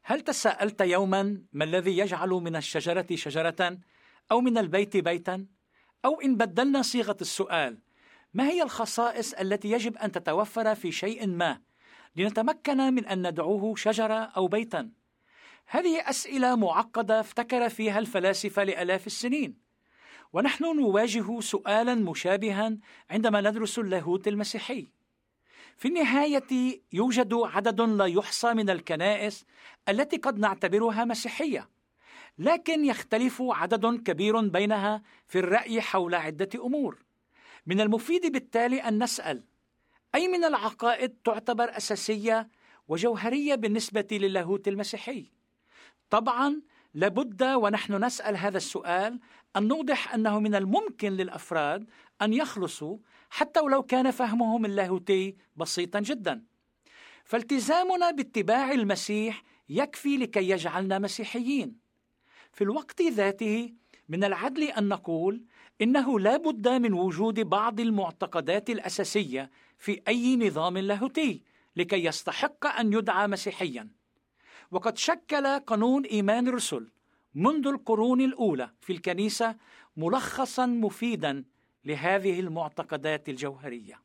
هل تساءلت يوما ما الذي يجعل من الشجرة شجرة أو من البيت بيتا؟ أو إن بدلنا صيغة السؤال، ما هي الخصائص التي يجب أن تتوفر في شيء ما لنتمكن من أن ندعوه شجرة أو بيتا؟ هذه أسئلة معقدة افتكر فيها الفلاسفة لآلاف السنين، ونحن نواجه سؤالا مشابها عندما ندرس اللاهوت المسيحي. في النهاية يوجد عدد لا يحصى من الكنائس التي قد نعتبرها مسيحية، لكن يختلف عدد كبير بينها في الرأي حول عدة أمور. من المفيد بالتالي أن نسأل: أي من العقائد تعتبر أساسية وجوهرية بالنسبة للاهوت المسيحي؟ طبعا لابد ونحن نسأل هذا السؤال أن نوضح أنه من الممكن للأفراد أن يخلصوا حتى ولو كان فهمهم اللاهوتي بسيطا جدا. فالتزامنا باتباع المسيح يكفي لكي يجعلنا مسيحيين. في الوقت ذاته من العدل أن نقول إنه لا بد من وجود بعض المعتقدات الأساسية في أي نظام لاهوتي لكي يستحق أن يدعى مسيحيا. وقد شكل قانون إيمان الرسل منذ القرون الأولى في الكنيسة ملخصا مفيدا لهذه المعتقدات الجوهرية.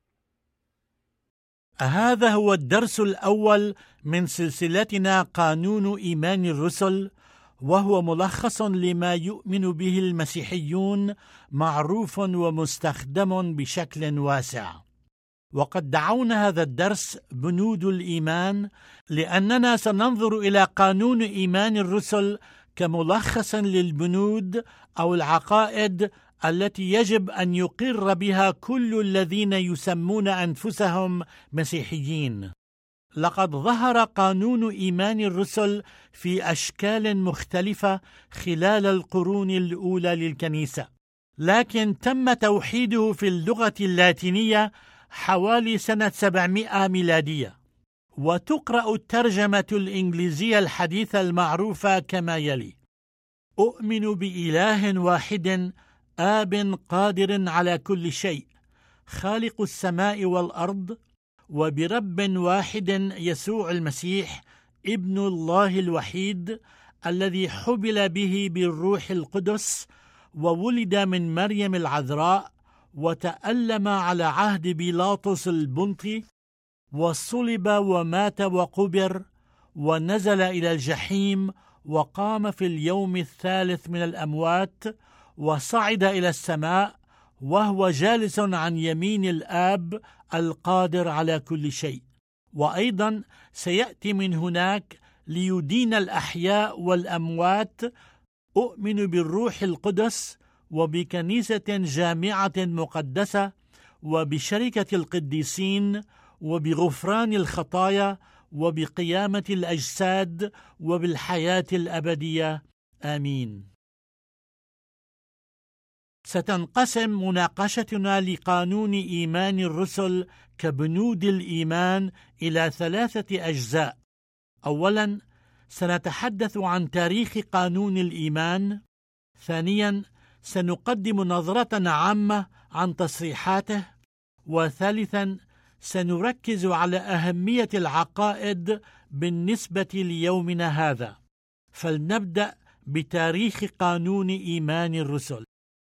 هذا هو الدرس الأول من سلسلتنا قانون إيمان الرسل، وهو ملخص لما يؤمن به المسيحيون، معروف ومستخدم بشكل واسع. وقد دعونا هذا الدرس بنود الإيمان، لأننا سننظر إلى قانون إيمان الرسل كملخص للبنود أو العقائد التي يجب أن يقر بها كل الذين يسمون أنفسهم مسيحيين. لقد ظهر قانون إيمان الرسل في أشكال مختلفة خلال القرون الأولى للكنيسة، لكن تم توحيده في اللغة اللاتينية حوالي سنة 700 ميلادية. وتقرأ الترجمة الإنجليزية الحديثة المعروفة كما يلي: أؤمن بإله واحد آب قادر على كل شيء، خالق السماء والأرض، وبرب واحد يسوع المسيح ابن الله الوحيد، الذي حبل به بالروح القدس، وولد من مريم العذراء، وتألم على عهد بيلاطس البنطي، وصلب ومات وقبر، ونزل إلى الجحيم، وقام في اليوم الثالث من الأموات، وصعد إلى السماء، وهو جالس عن يمين الآب القادر على كل شيء، وأيضا سيأتي من هناك ليدين الأحياء والأموات. أؤمن بالروح القدس، وبكنيسة جامعة مقدسة، وبشركة القديسين، وبغفران الخطايا، وبقيامة الأجساد، وبالحياة الأبدية. آمين. ستنقسم مناقشتنا لقانون إيمان الرسل كبنود الإيمان إلى 3 أجزاء. أولا، سنتحدث عن تاريخ قانون الإيمان. ثانيا، سنقدم نظرة عامة عن تصريحاته. وثالثا، سنركز على أهمية العقائد بالنسبة ليومنا هذا. فلنبدأ بتاريخ قانون إيمان الرسل.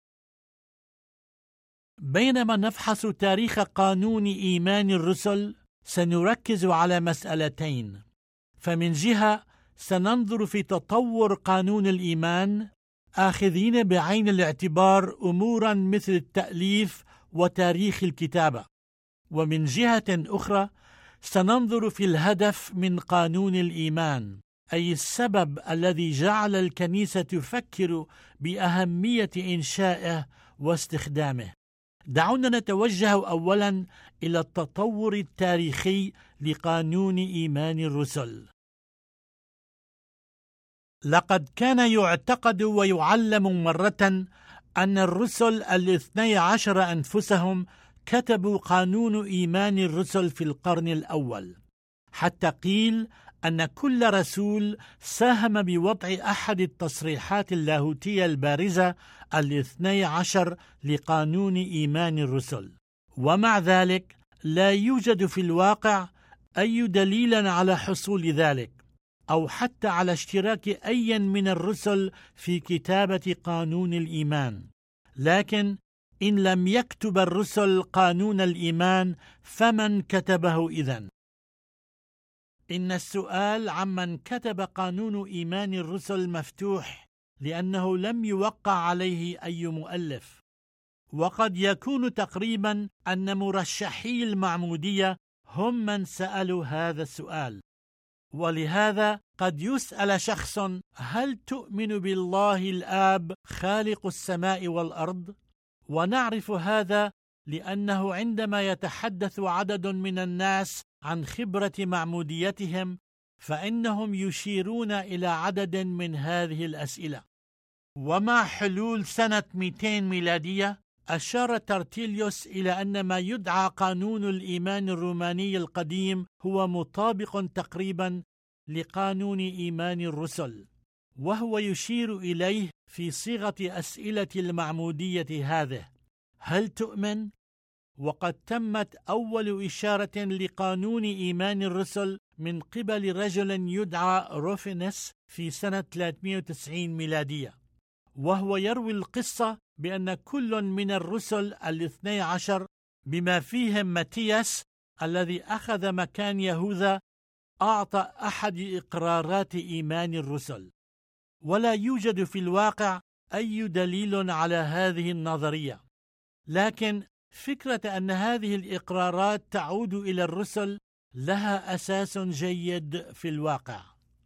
بينما نفحص تاريخ قانون إيمان الرسل، سنركز على مسألتين. فمن جهة سننظر في تطور قانون الإيمان، آخذين بعين الاعتبار أمورا مثل التأليف وتاريخ الكتابة. ومن جهة أخرى سننظر في الهدف من قانون الإيمان، أي السبب الذي جعل الكنيسة تفكر بأهمية إنشائه واستخدامه. دعونا نتوجه أولا إلى التطور التاريخي لقانون إيمان الرسل. لقد كان يعتقد ويعلم مرة أن الرسل 12 أنفسهم كتبوا قانون إيمان الرسل في القرن الأول، حتى قيل أن كل رسول ساهم بوضع أحد التصريحات اللاهوتية البارزة 12 لقانون إيمان الرسل. ومع ذلك لا يوجد في الواقع أي دليل على حصول ذلك، أو حتى على اشتراك أي من الرسل في كتابة قانون الإيمان. لكن إن لم يكتب الرسل قانون الإيمان فمن كتبه إذن؟ إن السؤال عمن كتب قانون إيمان الرسل مفتوح، لأنه لم يوقع عليه أي مؤلف. وقد يكون تقريبا أن مرشحي المعمودية هم من سألوا هذا السؤال. ولهذا قد يسأل شخص: هل تؤمن بالله الآب خالق السماء والأرض؟ ونعرف هذا لأنه عندما يتحدث عدد من الناس عن خبرة معموديتهم فإنهم يشيرون إلى عدد من هذه الأسئلة. ومع حلول سنة 200 ميلادية أشار ترتيليوس إلى أن ما يدعى قانون الإيمان الروماني القديم هو مطابق تقريبا لقانون إيمان الرسل، وهو يشير إليه في صيغة أسئلة المعمودية هذه: هل تؤمن؟ وقد تمت أول إشارة لقانون إيمان الرسل من قبل رجل يدعى روفينس في سنة 390 ميلادية، وهو يروي القصة بأن كل من الرسل 12 بما فيهم ماتياس الذي أخذ مكان يهوذا أعطى أحد إقرارات إيمان الرسل. ولا يوجد في الواقع أي دليل على هذه النظرية، لكن فكرة أن هذه الإقرارات تعود إلى الرسل لها أساس جيد في الواقع.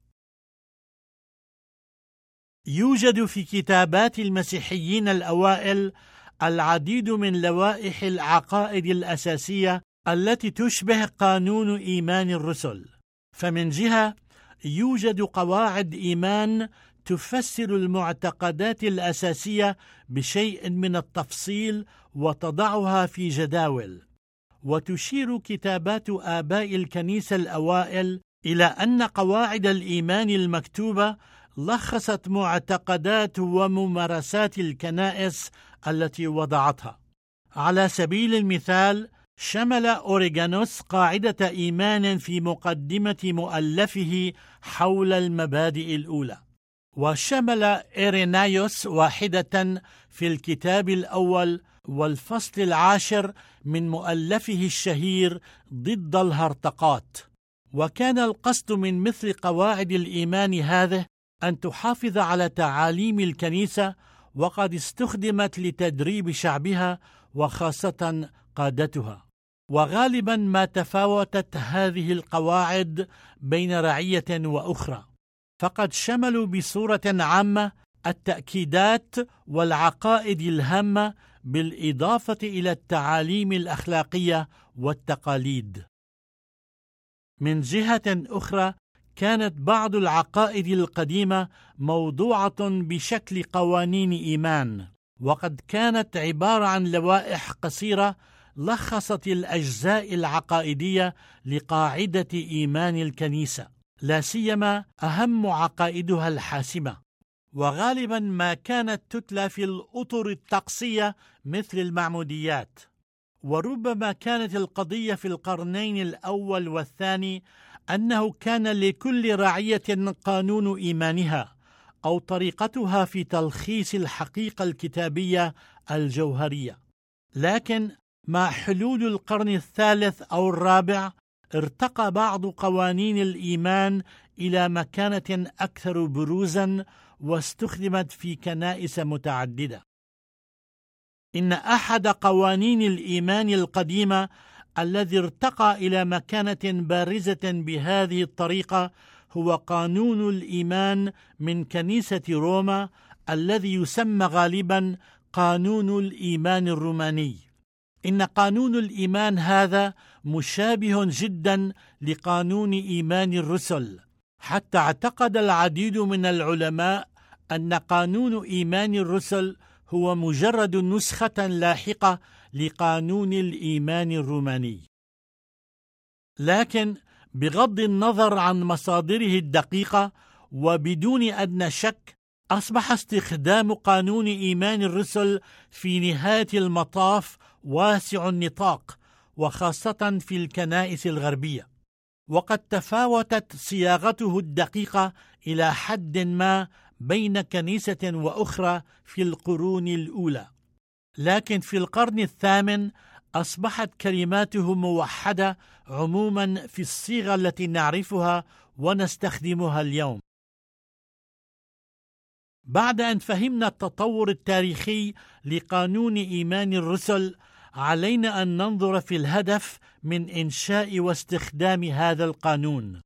يوجد في كتابات المسيحيين الأوائل العديد من لوائح العقائد الأساسية التي تشبه قانون إيمان الرسل. فمن جهة يوجد قواعد إيمان تفسر المعتقدات الأساسية بشيء من التفصيل وتضعها في جداول. وتشير كتابات آباء الكنيسة الأوائل إلى أن قواعد الإيمان المكتوبة لخصت معتقدات وممارسات الكنائس التي وضعتها. على سبيل المثال شمل أوريغانوس قاعدة إيمان في مقدمة مؤلفه حول المبادئ الأولى، وشمل إيرينايوس واحدة في الكتاب الأول والفصل 10 من مؤلفه الشهير ضد الهرطقات. وكان القصد من مثل قواعد الإيمان هذه أن تحافظ على تعاليم الكنيسة، وقد استخدمت لتدريب شعبها وخاصة قادتها. وغالبا ما تفاوتت هذه القواعد بين رعية وأخرى، فقد شملوا بصورة عامة التأكيدات والعقائد الهامة بالإضافة إلى التعاليم الأخلاقية والتقاليد. من جهة أخرى كانت بعض العقائد القديمة موضوعة بشكل قوانين إيمان، وقد كانت عبارة عن لوائح قصيرة لخصت الأجزاء العقائدية لقاعدة إيمان الكنيسة، لا سيما أهم عقائدها الحاسمة. وغالبا ما كانت تتلى في الأطر الطقسية مثل المعموديات. وربما كانت القضية في القرنين الأول والثاني أنه كان لكل رعية قانون إيمانها أو طريقتها في تلخيص الحقيقة الكتابية الجوهرية. لكن مع حلول القرن الثالث أو الرابع ارتقى بعض قوانين الإيمان إلى مكانة أكثر بروزا واستخدمت في كنائس متعددة. إن أحد قوانين الإيمان القديمة الذي ارتقى إلى مكانة بارزة بهذه الطريقة هو قانون الإيمان من كنيسة روما الذي يسمى غالبا قانون الإيمان الروماني. إن قانون الإيمان هذا مشابه جدا لقانون إيمان الرسل، حتى اعتقد العديد من العلماء أن قانون إيمان الرسل هو مجرد نسخة لاحقة لقانون الإيمان الروماني. لكن بغض النظر عن مصادره الدقيقة وبدون أدنى شك، أصبح استخدام قانون إيمان الرسل في نهاية المطاف واسع النطاق، وخاصة في الكنائس الغربية. وقد تفاوتت صياغته الدقيقة إلى حد ما بين كنيسة وأخرى في القرون الأولى، لكن في القرن الثامن أصبحت كلماته موحدة عموما في الصيغة التي نعرفها ونستخدمها اليوم. بعد أن فهمنا التطور التاريخي لقانون إيمان الرسل، علينا أن ننظر في الهدف من إنشاء واستخدام هذا القانون.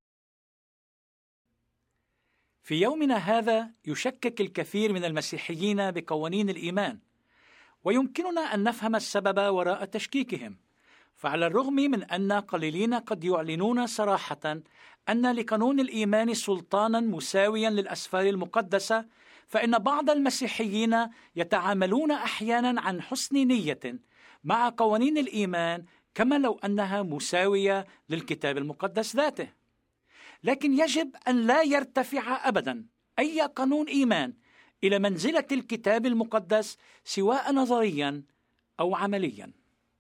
في يومنا هذا يشكك الكثير من المسيحيين بقوانين الإيمان، ويمكننا أن نفهم السبب وراء تشكيكهم. فعلى الرغم من أن قليلين قد يعلنون صراحة أن لقانون الإيمان سلطانا مساويا للأسفار المقدسة، فإن بعض المسيحيين يتعاملون أحيانا عن حسن نية مع قوانين الإيمان كما لو أنها مساوية للكتاب المقدس ذاته. لكن يجب أن لا يرتفع أبدا أي قانون إيمان إلى منزلة الكتاب المقدس سواء نظريا أو عمليا.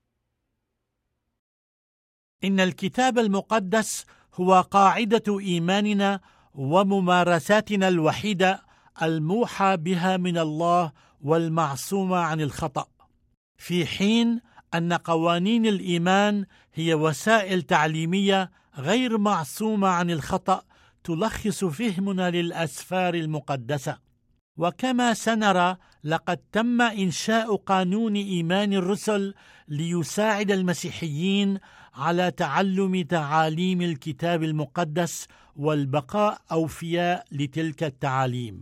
إن الكتاب المقدس هو قاعدة إيماننا وممارساتنا الوحيدة الموحى بها من الله والمعصومة عن الخطأ، في حين أن قوانين الإيمان هي وسائل تعليمية غير معصومة عن الخطأ تلخص فهمنا للأسفار المقدسة. وكما سنرى، لقد تم إنشاء قانون إيمان الرسل ليساعد المسيحيين على تعلم تعاليم الكتاب المقدس والبقاء أوفياء لتلك التعاليم.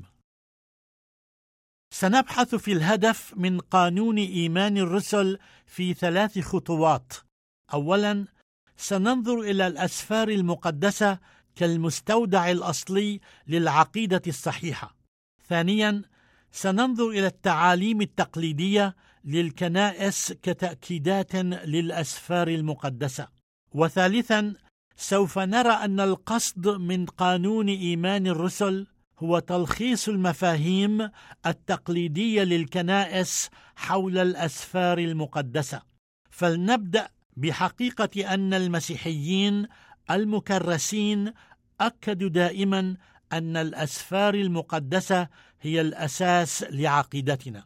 سنبحث في الهدف من قانون إيمان الرسل في 3 خطوات. أولاً، سننظر إلى الأسفار المقدسة كالمستودع الأصلي للعقيدة الصحيحة. ثانياً، سننظر إلى التعاليم التقليدية للكنائس كتأكيدات للأسفار المقدسة. وثالثاً، سوف نرى أن القصد من قانون إيمان الرسل هو تلخيص المفاهيم التقليدية للكنائس حول الأسفار المقدسة. فلنبدأ بحقيقة أن المسيحيين المكرسين أكدوا دائما أن الأسفار المقدسة هي الأساس لعقيدتنا.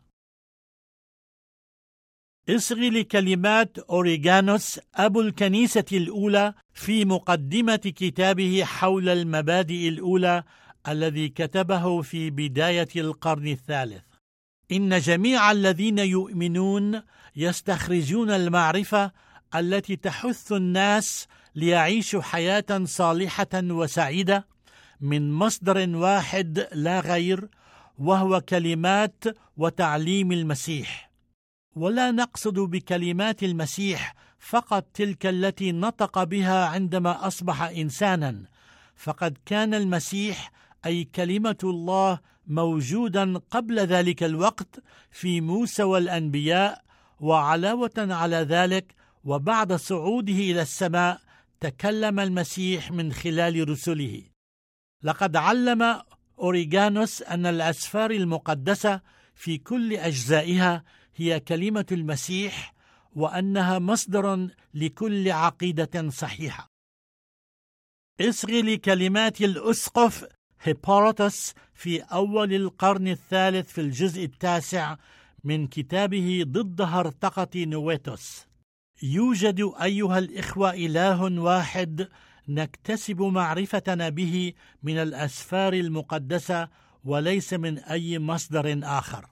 اصغي لكلمات أوريغانوس أبو الكنيسة الأولى في مقدمة كتابه حول المبادئ الأولى الذي كتبه في بداية القرن الثالث: إن جميع الذين يؤمنون يستخرجون المعرفة التي تحث الناس ليعيشوا حياة صالحة وسعيدة من مصدر واحد لا غير، وهو كلمات وتعليم المسيح. ولا نقصد بكلمات المسيح فقط تلك التي نطق بها عندما أصبح إنسانا، فقد كان المسيح أي كلمة الله موجودا قبل ذلك الوقت في موسى والأنبياء، وعلاوة على ذلك وبعد صعوده إلى السماء تكلم المسيح من خلال رسله. لقد علم أوريغانوس أن الأسفار المقدسة في كل أجزائها هي كلمة المسيح، وأنها مصدر لكل عقيدة صحيحة. اصغي لكلمات الأسقف هيباراتوس في أول القرن الثالث في الجزء 9 من كتابه ضد هرطقة نويتوس: يوجد أيها الإخوة إله واحد نكتسب معرفتنا به من الأسفار المقدسة وليس من أي مصدر آخر.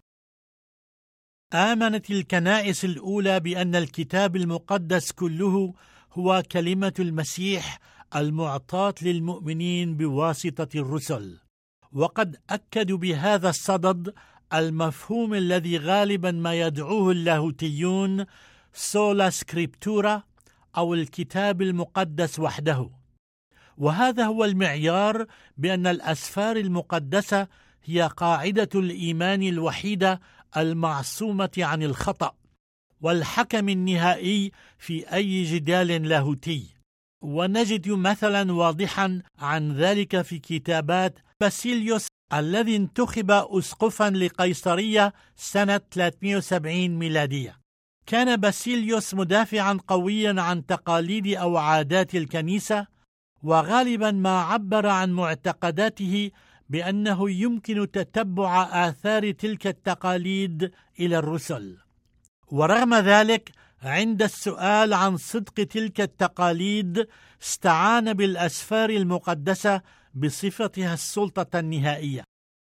آمنت الكنائس الأولى بأن الكتاب المقدس كله هو كلمة المسيح المعطاة للمؤمنين بواسطة الرسل، وقد أكدوا بهذا الصدد المفهوم الذي غالبا ما يدعوه اللاهوتيون سولا سكريبتورا أو الكتاب المقدس وحده. وهذا هو المعيار بأن الأسفار المقدسة هي قاعدة الإيمان الوحيدة المعصومة عن الخطأ والحكم النهائي في أي جدال لاهوتي. ونجد مثلا واضحا عن ذلك في كتابات باسيليوس الذي انتخب أسقفا لقيصرية سنة 370 ميلادية. كان باسيليوس مدافعا قويا عن تقاليد أو عادات الكنيسة، وغالبا ما عبر عن معتقداته بأنه يمكن تتبع آثار تلك التقاليد إلى الرسل. ورغم ذلك، عند السؤال عن صدق تلك التقاليد استعان بالأسفار المقدسة بصفتها السلطة النهائية.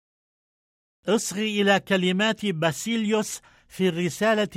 اصغي إلى كلمات باسيليوس في الرسالة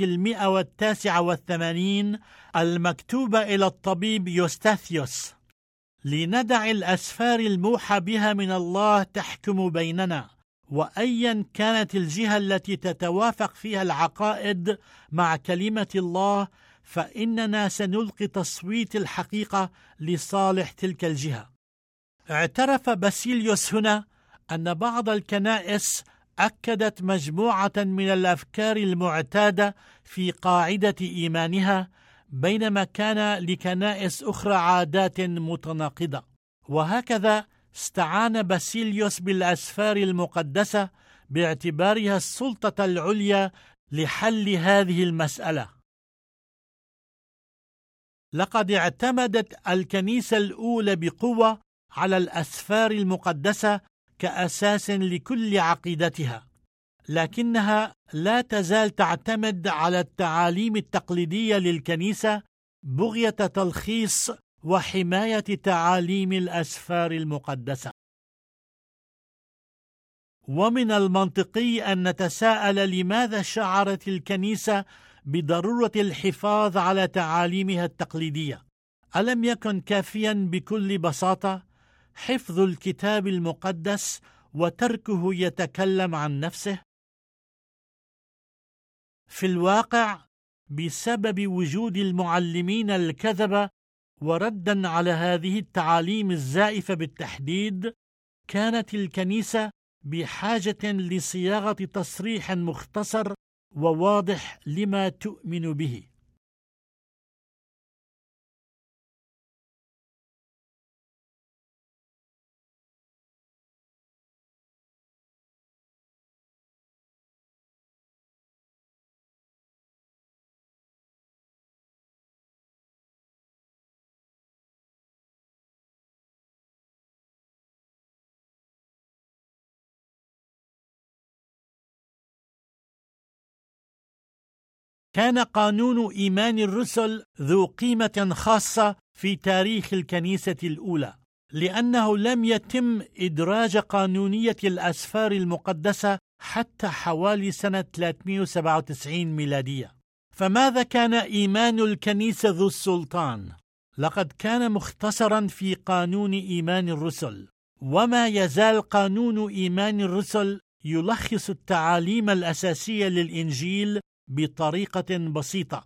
189 المكتوبة إلى الطبيب يوستاثيوس: لندع الأسفار الموحى بها من الله تحكم بيننا، وأيا كانت الجهة التي تتوافق فيها العقائد مع كلمة الله فإننا سنلقي تصويت الحقيقة لصالح تلك الجهة. اعترف باسيليوس هنا أن بعض الكنائس أكدت مجموعة من الأفكار المعتادة في قاعدة إيمانها، بينما كان لكنائس أخرى عادات متناقضة. وهكذا استعان باسيليوس بالأسفار المقدسة باعتبارها السلطة العليا لحل هذه المسألة. لقد اعتمدت الكنيسة الأولى بقوة على الأسفار المقدسة كأساس لكل عقيدتها، لكنها لا تزال تعتمد على التعاليم التقليدية للكنيسة بغية تلخيص وحماية تعاليم الأسفار المقدسة. ومن المنطقي أن نتساءل لماذا شعرت الكنيسة بضرورة الحفاظ على تعاليمها التقليدية؟ ألم يكن كافيا بكل بساطة حفظ الكتاب المقدس وتركه يتكلم عن نفسه؟ في الواقع، بسبب وجود المعلمين الكذبة وردا على هذه التعاليم الزائفة بالتحديد، كانت الكنيسة بحاجة لصياغة تصريح مختصر وواضح لما تؤمن به. كان قانون إيمان الرسل ذو قيمة خاصة في تاريخ الكنيسة الأولى، لأنه لم يتم إدراج قانونية الأسفار المقدسة حتى حوالي سنة 397 ميلادية. فماذا كان إيمان الكنيسة ذو السلطان؟ لقد كان مختصرا في قانون إيمان الرسل، وما يزال قانون إيمان الرسل يلخص التعاليم الأساسية للإنجيل بطريقة بسيطة.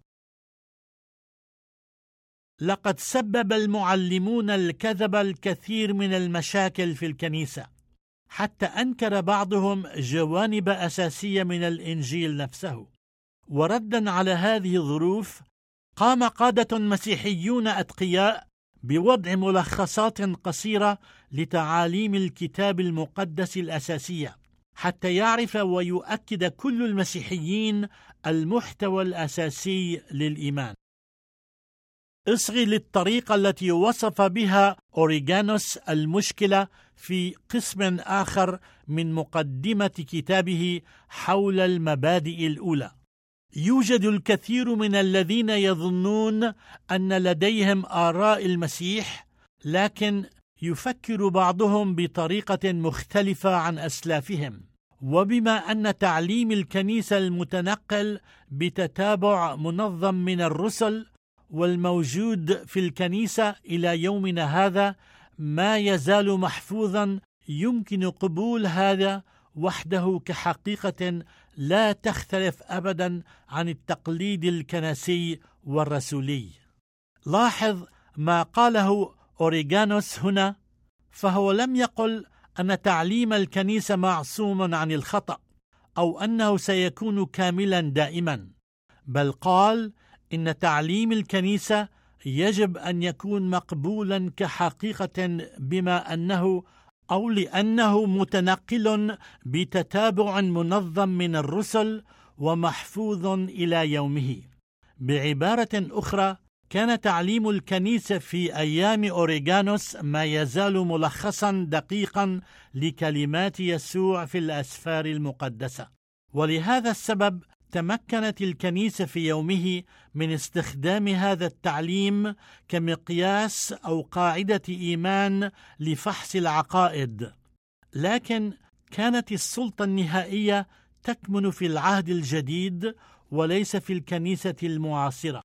لقد سبب المعلمون الكذب الكثير من المشاكل في الكنيسة، حتى أنكر بعضهم جوانب أساسية من الإنجيل نفسه. وردا على هذه الظروف، قام قادة مسيحيون أتقياء بوضع ملخصات قصيرة لتعاليم الكتاب المقدس الأساسية، حتى يعرف ويؤكد كل المسيحيين المحتوى الأساسي للإيمان. اصغي للطريقة التي وصف بها أوريغانوس المشكلة في قسم آخر من مقدمة كتابه حول المبادئ الأولى. يوجد الكثير من الذين يظنون أن لديهم آراء المسيح، لكن يفكر بعضهم بطريقة مختلفة عن أسلافهم. وبما أن تعليم الكنيسة المتنقل بتتابع منظم من الرسل والموجود في الكنيسة إلى يومنا هذا ما يزال محفوظا، يمكن قبول هذا وحده كحقيقة لا تختلف أبدا عن التقليد الكنسي والرسولي. لاحظ ما قاله أوريغانوس هنا، فهو لم يقل أن تعليم الكنيسة معصوم عن الخطأ أو أنه سيكون كاملا دائما، بل قال إن تعليم الكنيسة يجب أن يكون مقبولا كحقيقة بما أنه أو لأنه متنقل بتتابع منظم من الرسل ومحفوظ إلى يومه. بعبارة أخرى، كان تعليم الكنيسة في أيام أوريغانوس ما يزال ملخصا دقيقا لكلمات يسوع في الأسفار المقدسة، ولهذا السبب تمكنت الكنيسة في يومه من استخدام هذا التعليم كمقياس أو قاعدة إيمان لفحص العقائد. لكن كانت السلطة النهائية تكمن في العهد الجديد وليس في الكنيسة المعاصرة.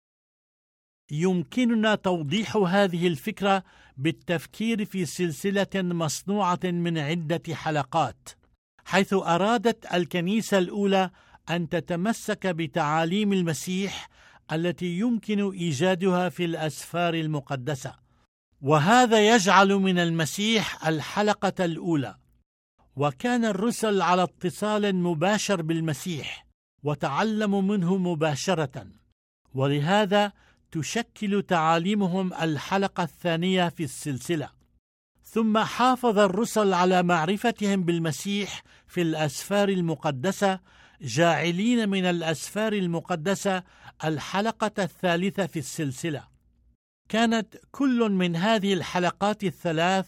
يمكننا توضيح هذه الفكرة بالتفكير في سلسلة مصنوعة من عدة حلقات، حيث أرادت الكنيسة الأولى أن تتمسك بتعاليم المسيح التي يمكن إيجادها في الأسفار المقدسة، وهذا يجعل من المسيح الحلقة الأولى. وكان الرسل على اتصال مباشر بالمسيح وتعلموا منه مباشرة، ولهذا تشكل تعاليمهم الحلقة الثانية في السلسلة. ثم حافظ الرسل على معرفتهم بالمسيح في الأسفار المقدسة، جاعلين من الأسفار المقدسة الحلقة الثالثة في السلسلة. كانت كل من هذه الحلقات الثلاث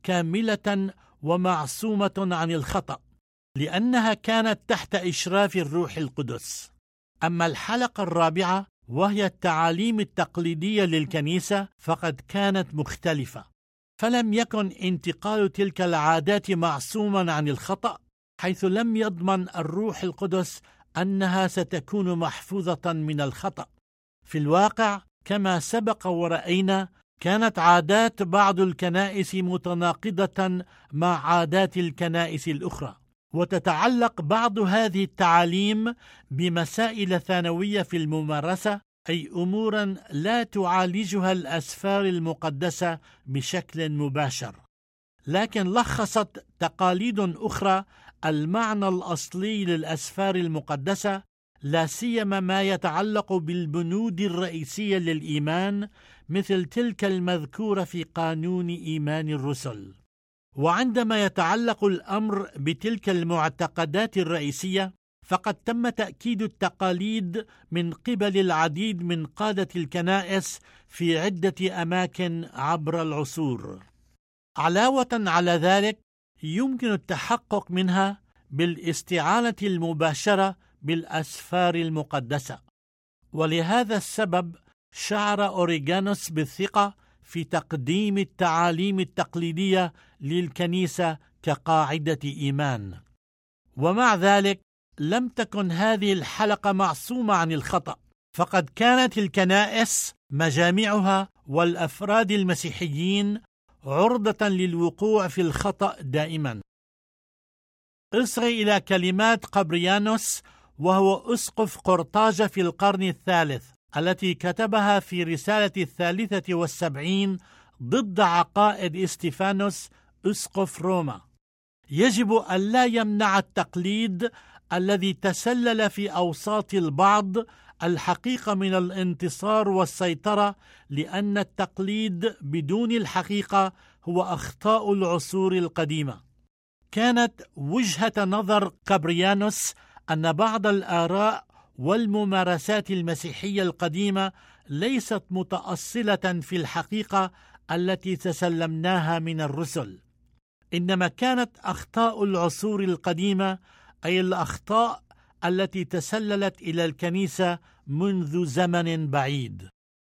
كاملة ومعصومة عن الخطأ، لأنها كانت تحت إشراف الروح القدس. أما الحلقة الرابعة وهي التعاليم التقليدية للكنيسة فقد كانت مختلفة، فلم يكن انتقال تلك العادات معصوما عن الخطأ، حيث لم يضمن الروح القدس أنها ستكون محفوظة من الخطأ. في الواقع كما سبق ورأينا، كانت عادات بعض الكنائس متناقضة مع عادات الكنائس الأخرى، وتتعلق بعض هذه التعاليم بمسائل ثانوية في الممارسة، أي أمورا لا تعالجها الأسفار المقدسة بشكل مباشر، لكن لخصت تقاليد أخرى المعنى الأصلي للأسفار المقدسة، لا سيما ما يتعلق بالبنود الرئيسية للإيمان، مثل تلك المذكورة في قانون إيمان الرسل. وعندما يتعلق الأمر بتلك المعتقدات الرئيسية، فقد تم تأكيد التقاليد من قبل العديد من قادة الكنائس في عدة أماكن عبر العصور. علاوة على ذلك، يمكن التحقق منها بالاستعانة المباشرة بالأسفار المقدسة، ولهذا السبب شعر أوريغانوس بالثقة في تقديم التعاليم التقليدية للكنيسة كقاعدة إيمان. ومع ذلك لم تكن هذه الحلقة معصومة عن الخطأ، فقد كانت الكنائس مجامعها والأفراد المسيحيين عرضة للوقوع في الخطأ دائما. اصغي إلى كلمات قبريانوس، وهو أسقف قرطاجة في القرن الثالث، التي كتبها في رسالة 73 ضد عقائد استيفانوس أسقف روما. يجب أن لا يمنع التقليد الذي تسلل في أوساط البعض الحقيقة من الانتصار والسيطرة، لأن التقليد بدون الحقيقة هو أخطاء العصور القديمة. كانت وجهة نظر قبريانوس أن بعض الآراء والممارسات المسيحية القديمة ليست متأصلة في الحقيقة التي تسلمناها من الرسل، إنما كانت أخطاء العصور القديمة، أي الأخطاء التي تسللت إلى الكنيسة منذ زمن بعيد.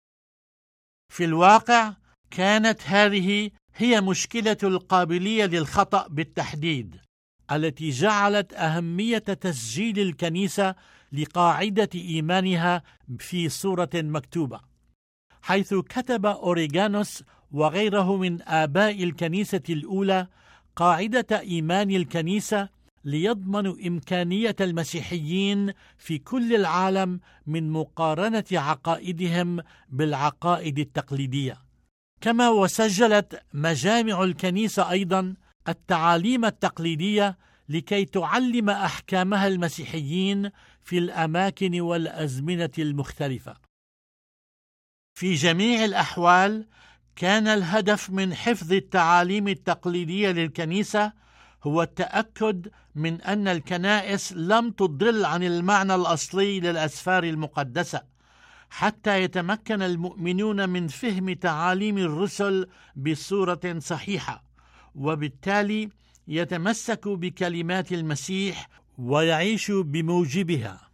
في الواقع كانت هذه هي مشكلة القابلية للخطأ بالتحديد، التي جعلت أهمية تسجيل الكنيسة لقاعدة إيمانها في صورة مكتوبة، حيث كتب أوريغانوس وغيره من آباء الكنيسة الأولى قاعدة إيمان الكنيسة ليضمنوا إمكانية المسيحيين في كل العالم من مقارنة عقائدهم بالعقائد التقليدية. كما وسجلت مجامع الكنيسة أيضا التعاليم التقليدية لكي تعلم أحكامها المسيحيين في الأماكن والأزمنة المختلفة. في جميع الأحوال كان الهدف من حفظ التعاليم التقليدية للكنيسة هو التأكد من أن الكنائس لم تضل عن المعنى الأصلي للأسفار المقدسة، حتى يتمكن المؤمنون من فهم تعاليم الرسل بصورة صحيحة، وبالتالي يتمسكوا بكلمات المسيح ويعيشوا بموجبها.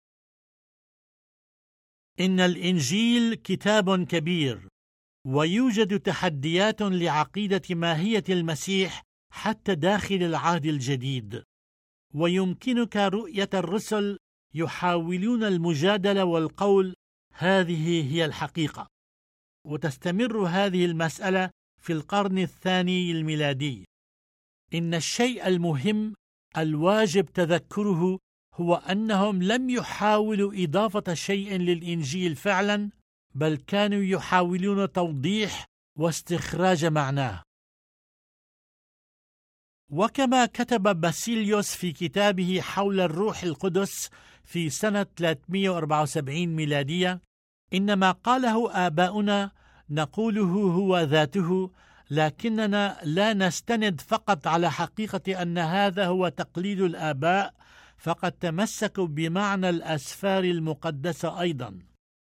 إن الإنجيل كتاب كبير، ويوجد تحديات لعقيدة ماهية المسيح حتى داخل العهد الجديد، ويمكنك رؤية الرسل يحاولون المجادلة والقول هذه هي الحقيقة، وتستمر هذه المسألة في القرن الثاني الميلادي. إن الشيء المهم الواجب تذكره هو أنهم لم يحاولوا إضافة شيء للإنجيل فعلا، بل كانوا يحاولون توضيح واستخراج معناه. وكما كتب باسيليوس في كتابه حول الروح القدس في سنة 374 ميلادية: إن ما قاله آباؤنا نقوله هو ذاته، لكننا لا نستند فقط على حقيقة أن هذا هو تقليد الآباء، فقد تمسكوا بمعنى الأسفار المقدسة أيضا.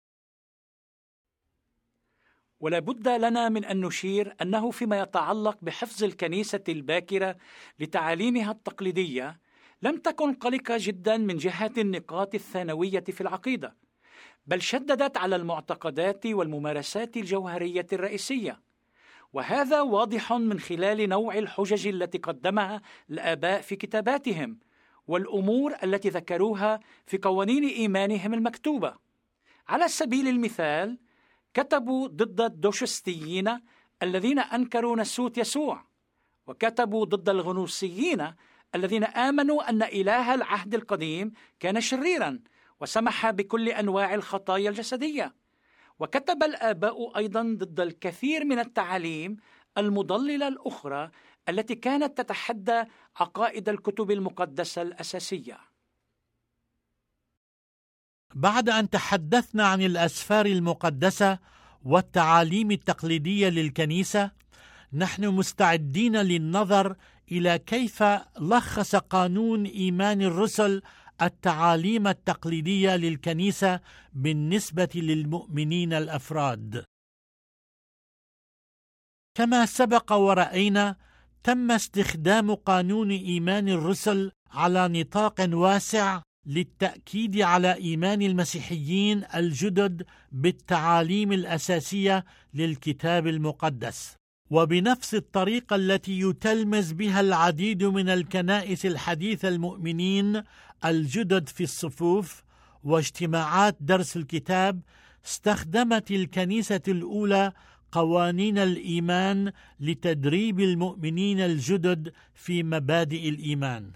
ولا بد لنا من أن نشير أنه فيما يتعلق بحفظ الكنيسة الباكرة لتعاليمها التقليدية، لم تكن قلقة جدا من جهة النقاط الثانوية في العقيدة، بل شددت على المعتقدات والممارسات الجوهرية الرئيسية، وهذا واضح من خلال نوع الحجج التي قدمها الآباء في كتاباتهم والأمور التي ذكروها في قوانين إيمانهم المكتوبة. على سبيل المثال، كتبوا ضد الدوشستيين الذين أنكروا نسوت يسوع، وكتبوا ضد الغنوصيين الذين آمنوا أن إله العهد القديم كان شريرا وسمح بكل أنواع الخطايا الجسدية. وكتب الآباء أيضا ضد الكثير من التعاليم المضللة الأخرى التي كانت تتحدى عقائد الكتب المقدسة الأساسية. بعد أن تحدثنا عن الأسفار المقدسة والتعاليم التقليدية للكنيسة، نحن مستعدين للنظر إلى كيف لخص قانون إيمان الرسل التعاليم التقليدية للكنيسة بالنسبة للمؤمنين الأفراد. كما سبق ورأينا، تم استخدام قانون إيمان الرسل على نطاق واسع للتأكيد على إيمان المسيحيين الجدد بالتعاليم الأساسية للكتاب المقدس، وبنفس الطريقة التي يتلمذ بها العديد من الكنائس الحديثة المؤمنين الجدد في الصفوف واجتماعات درس الكتاب، استخدمت الكنيسة الأولى قوانين الإيمان لتدريب المؤمنين الجدد في مبادئ الإيمان.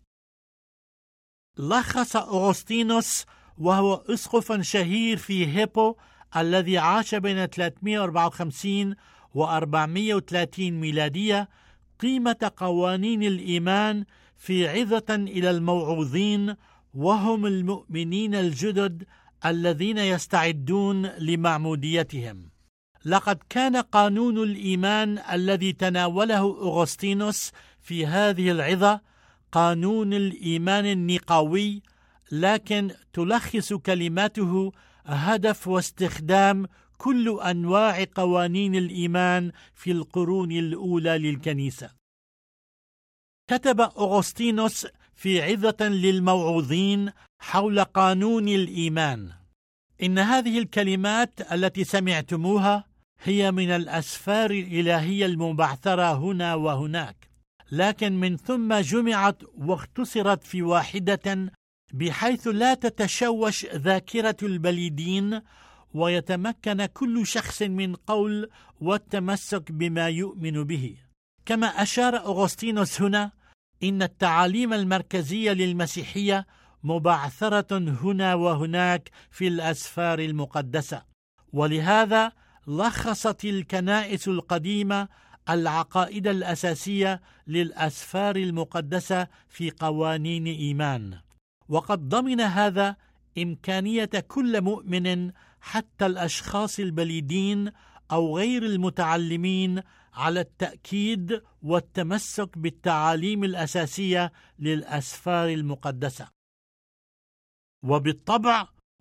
لخص أغسطينوس، وهو أسقف شهير في هيبو الذي عاش بين 354 و 430 ميلادية، قيمة قوانين الإيمان في عظة إلى الموعوظين، وهم المؤمنين الجدد الذين يستعدون لمعموديتهم. لقد كان قانون الإيمان الذي تناوله أغسطينوس في هذه العظة قانون الإيمان النقاوي، لكن تلخص كلماته هدف واستخدام كل أنواع قوانين الإيمان في القرون الأولى للكنيسة. كتب أغسطينوس في عظة للموعوظين حول قانون الإيمان: إن هذه الكلمات التي سمعتموها هي من الأسفار الإلهية المبعثرة هنا وهناك، لكن من ثم جمعت واختصرت في واحدة، بحيث لا تتشوش ذاكرة البليدين، ويتمكن كل شخص من قول والتمسك بما يؤمن به. كما أشار أغسطينوس هنا، إن التعاليم المركزية للمسيحية مبعثرة هنا وهناك في الأسفار المقدسة، ولهذا لخصت الكنائس القديمة العقائد الأساسية للأسفار المقدسة في قوانين إيمان، وقد ضمن هذا إمكانية كل مؤمن حتى الأشخاص البليدين أو غير المتعلمين على التأكيد والتمسك بالتعاليم الأساسية للأسفار المقدسة. وبالطبع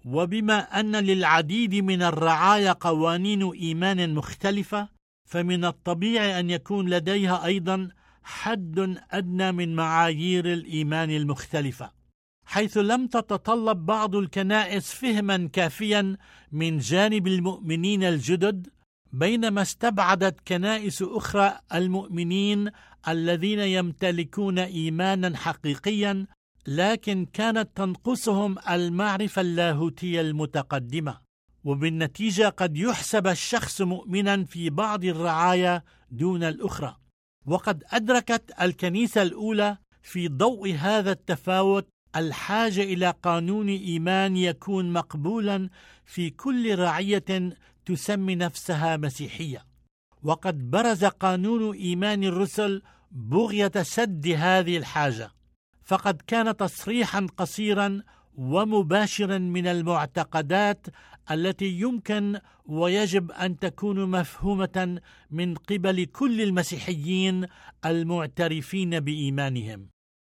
وبما أن للعديد من الرعايا قوانين إيمان مختلفة، فمن الطبيعي أن يكون لديها أيضا حد أدنى من معايير الإيمان المختلفة، حيث لم تتطلب بعض الكنائس فهما كافيا من جانب المؤمنين الجدد، بينما استبعدت كنائس أخرى المؤمنين الذين يمتلكون إيمانا حقيقيا، لكن كانت تنقصهم المعرفة اللاهوتية المتقدمة، وبالنتيجة قد يحسب الشخص مؤمنا في بعض الرعايا دون الأخرى. وقد أدركت الكنيسة الأولى في ضوء هذا التفاوت الحاجة إلى قانون إيمان يكون مقبولا في كل رعية تسمي نفسها مسيحية، وقد برز قانون إيمان الرسل بغية سد هذه الحاجة، فقد كان تصريحا قصيرا ومباشرا من المعتقدات التي يمكن ويجب أن تكون مفهومة من قبل كل المسيحيين المعترفين بإيمانهم.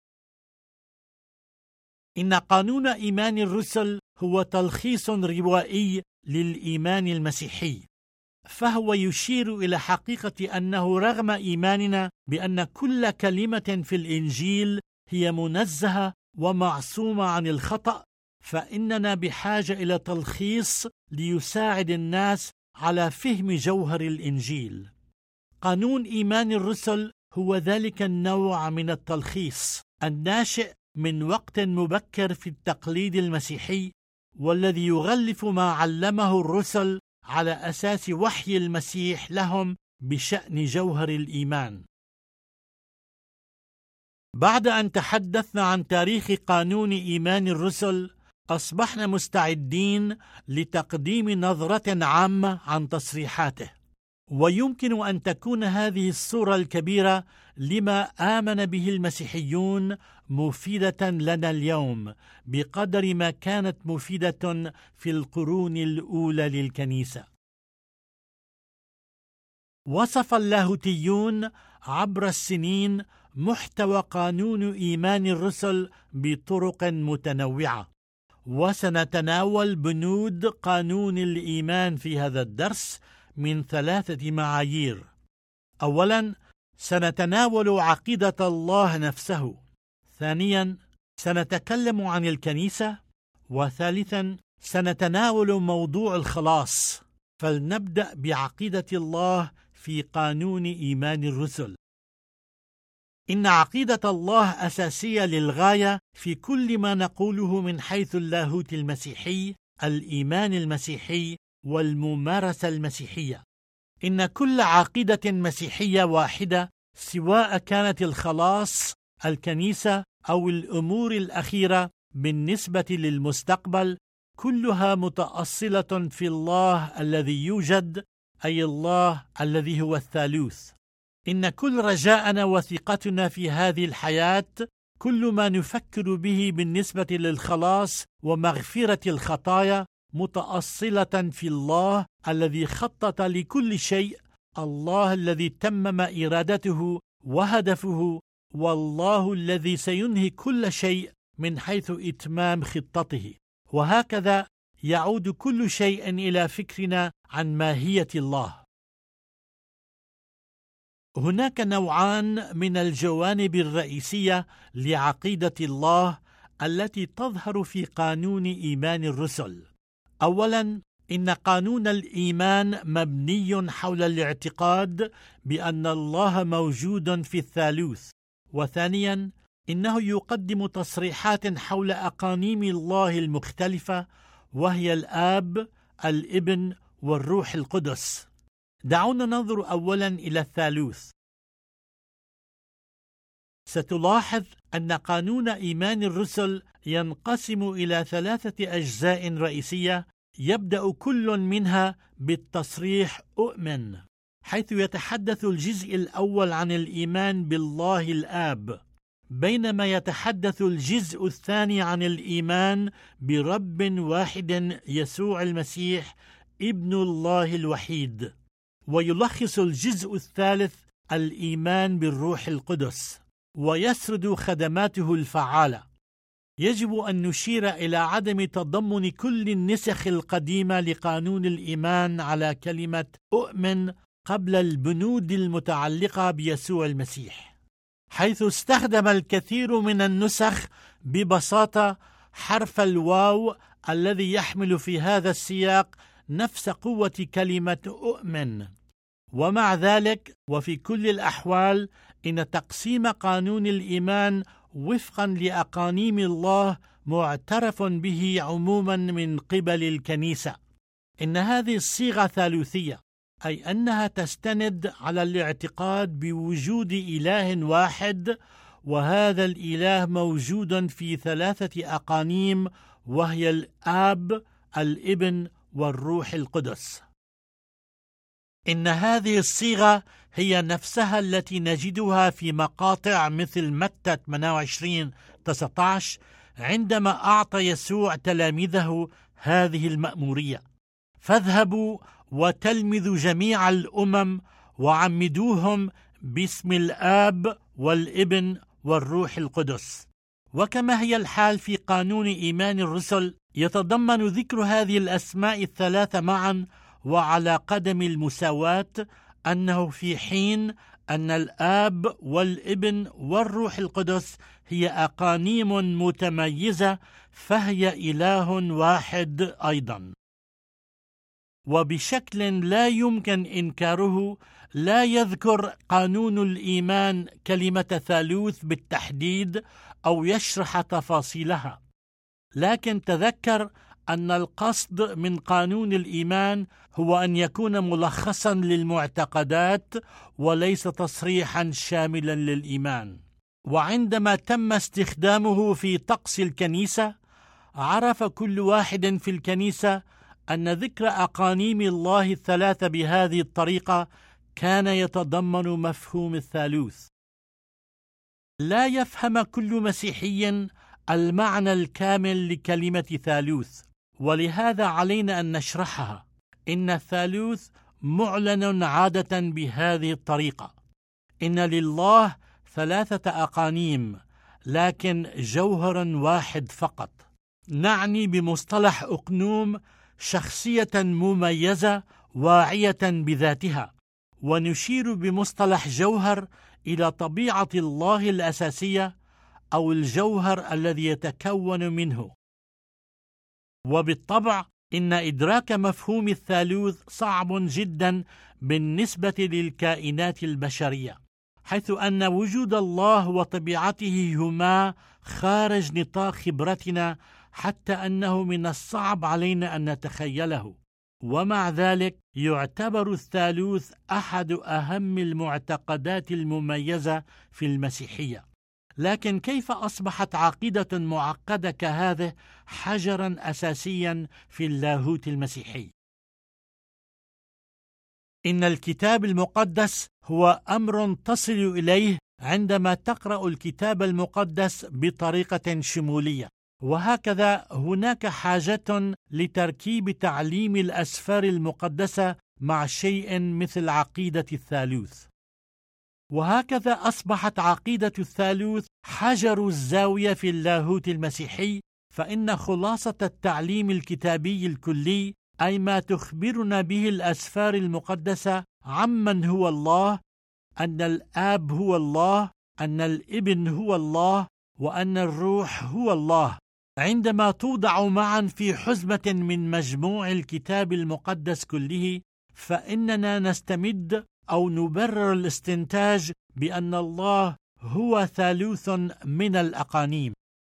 إن قانون إيمان الرسل هو تلخيص روائي للإيمان المسيحي، فهو يشير إلى حقيقة أنه رغم إيماننا بأن كل كلمة في الإنجيل هي منزهة ومعصومة عن الخطأ، فإننا بحاجة إلى تلخيص ليساعد الناس على فهم جوهر الإنجيل. قانون إيمان الرسل هو ذلك النوع من التلخيص الناشئ من وقت مبكر في التقليد المسيحي، والذي يغلف ما علمه الرسل على أساس وحي المسيح لهم بشأن جوهر الإيمان. بعد أن تحدثنا عن تاريخ قانون إيمان الرسل، أصبحنا مستعدين لتقديم نظرة عامة عن تصريحاته، ويمكن أن تكون هذه الصورة الكبيرة لما آمن به المسيحيون مفيدة لنا اليوم بقدر ما كانت مفيدة في القرون الأولى للكنيسة. وصف اللاهوتيون عبر السنين محتوى قانون إيمان الرسل بطرق متنوعة، وسنتناول بنود قانون الإيمان في هذا الدرس من 3 معايير. أولا، سنتناول عقيدة الله نفسه. ثانيا، سنتكلم عن الكنيسة. وثالثا، سنتناول موضوع الخلاص. فلنبدأ بعقيدة الله في قانون إيمان الرسل. إن عقيدة الله أساسية للغاية في كل ما نقوله من حيث اللاهوت المسيحي، الإيمان المسيحي، والممارسة المسيحية. إن كل عقيدة مسيحية واحدة، سواء كانت الخلاص، الكنيسة، أو الأمور الأخيرة بالنسبة للمستقبل، كلها متأصلة في الله الذي يوجد، أي الله الذي هو الثالوث. إن كل رجاءنا وثقتنا في هذه الحياة، كل ما نفكر به بالنسبة للخلاص ومغفرة الخطايا، متأصلة في الله الذي خطط لكل شيء، الله الذي تمم إرادته وهدفه، والله الذي سينهي كل شيء من حيث إتمام خطته. وهكذا يعود كل شيء إلى فكرنا عن ماهية الله. هناك نوعان من الجوانب الرئيسية لعقيدة الله التي تظهر في قانون إيمان الرسل. أولاً، إن قانون الإيمان مبني حول الاعتقاد بأن الله موجود في الثالوث. وثانياً، إنه يقدم تصريحات حول أقانيم الله المختلفة، وهي الآب، الابن، والروح القدس. دعونا ننظر أولاً إلى الثالوث. ستلاحظ أن قانون إيمان الرسل ينقسم إلى 3 أجزاء رئيسية، يبدأ كل منها بالتصريح أؤمن، حيث يتحدث الجزء الأول عن الإيمان بالله الآب، بينما يتحدث الجزء الثاني عن الإيمان برب واحد يسوع المسيح ابن الله الوحيد، ويلخص الجزء الثالث الإيمان بالروح القدس، ويسرد خدماته الفعالة. يجب أن نشير إلى عدم تضمن كل النسخ القديمة لقانون الإيمان على كلمة أؤمن قبل البنود المتعلقة بيسوع المسيح، حيث استخدم الكثير من النسخ ببساطة حرف الواو الذي يحمل في هذا السياق نفس قوة كلمة أؤمن. ومع ذلك وفي كل الأحوال إن تقسيم قانون الإيمان وفقا لأقانيم الله معترف به عموما من قبل الكنيسة. إن هذه الصيغة ثالوثية، أي أنها تستند على الاعتقاد بوجود إله واحد، وهذا الإله موجود في 3 أقانيم، وهي الآب، الابن، والروح القدس. إن هذه الصيغة هي نفسها التي نجدها في مقاطع مثل متى 28:19 عندما أعطى يسوع تلاميذه هذه المأمورية: فاذهبوا وتلمذوا جميع الأمم وعمدوهم باسم الآب والابن والروح القدس. وكما هي الحال في قانون إيمان الرسل، يتضمن ذكر هذه الأسماء ال3 معا وعلى قدم المساواة أنه في حين أن الآب والابن والروح القدس هي أقانيم متميزة، فهي إله واحد أيضا. وبشكل لا يمكن إنكاره، لا يذكر قانون الإيمان كلمة ثالوث بالتحديد أو يشرح تفاصيلها، لكن تذكر أن القصد من قانون الإيمان هو أن يكون ملخصا للمعتقدات وليس تصريحا شاملا للإيمان. وعندما تم استخدامه في طقس الكنيسة، عرف كل واحد في الكنيسة أن ذكر أقانيم الله ال3 بهذه الطريقة كان يتضمن مفهوم الثالوث. لا يفهم كل مسيحي المعنى الكامل لكلمة ثالوث، ولهذا علينا أن نشرحها. إن الثالوث معلن عادة بهذه الطريقة: إن لله 3 أقانيم لكن جوهر واحد فقط. نعني بمصطلح أقنوم شخصية مميزة واعية بذاتها، ونشير بمصطلح جوهر إلى طبيعة الله الأساسية أو الجوهر الذي يتكون منه. وبالطبع إن إدراك مفهوم الثالوث صعب جدا بالنسبة للكائنات البشرية، حيث أن وجود الله وطبيعته هما خارج نطاق خبرتنا، حتى أنه من الصعب علينا أن نتخيله. ومع ذلك يعتبر الثالوث أحد أهم المعتقدات المميزة في المسيحية. لكن كيف أصبحت عقيدة معقدة كهذه حجرا أساسيا في اللاهوت المسيحي؟ إن الكتاب المقدس هو أمر تصل إليه عندما تقرأ الكتاب المقدس بطريقة شمولية، وهكذا هناك حاجة لتركيب تعليم الأسفار المقدسة مع شيء مثل عقيدة الثالوث. وهكذا أصبحت عقيدة الثالوث حجر الزاوية في اللاهوت المسيحي، فإن خلاصة التعليم الكتابي الكلي، أي ما تخبرنا به الأسفار المقدسة عمن هو الله، أن الآب هو الله، أن الابن هو الله، وأن الروح هو الله، عندما توضع معا في حزمة من مجموع الكتاب المقدس كله، فإننا نستمد أو نبرر الاستنتاج بأن الله هو ثالوث من الأقانيم.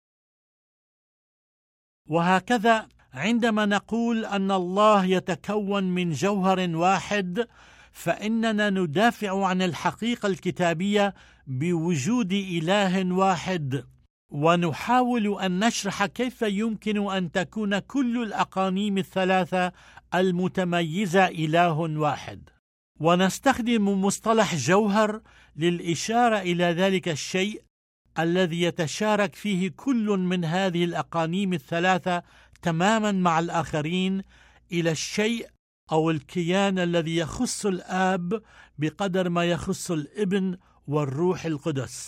وهكذا عندما نقول أن الله يتكون من جوهر واحد، فإننا ندافع عن الحقيقة الكتابية بوجود إله واحد، ونحاول أن نشرح كيف يمكن أن تكون كل الأقانيم ال3 المتميزة إله واحد. ونستخدم مصطلح جوهر للإشارة إلى ذلك الشيء الذي يتشارك فيه كل من هذه الأقانيم ال3 تماما مع الآخرين، إلى الشيء أو الكيان الذي يخص الآب بقدر ما يخص الابن والروح القدس.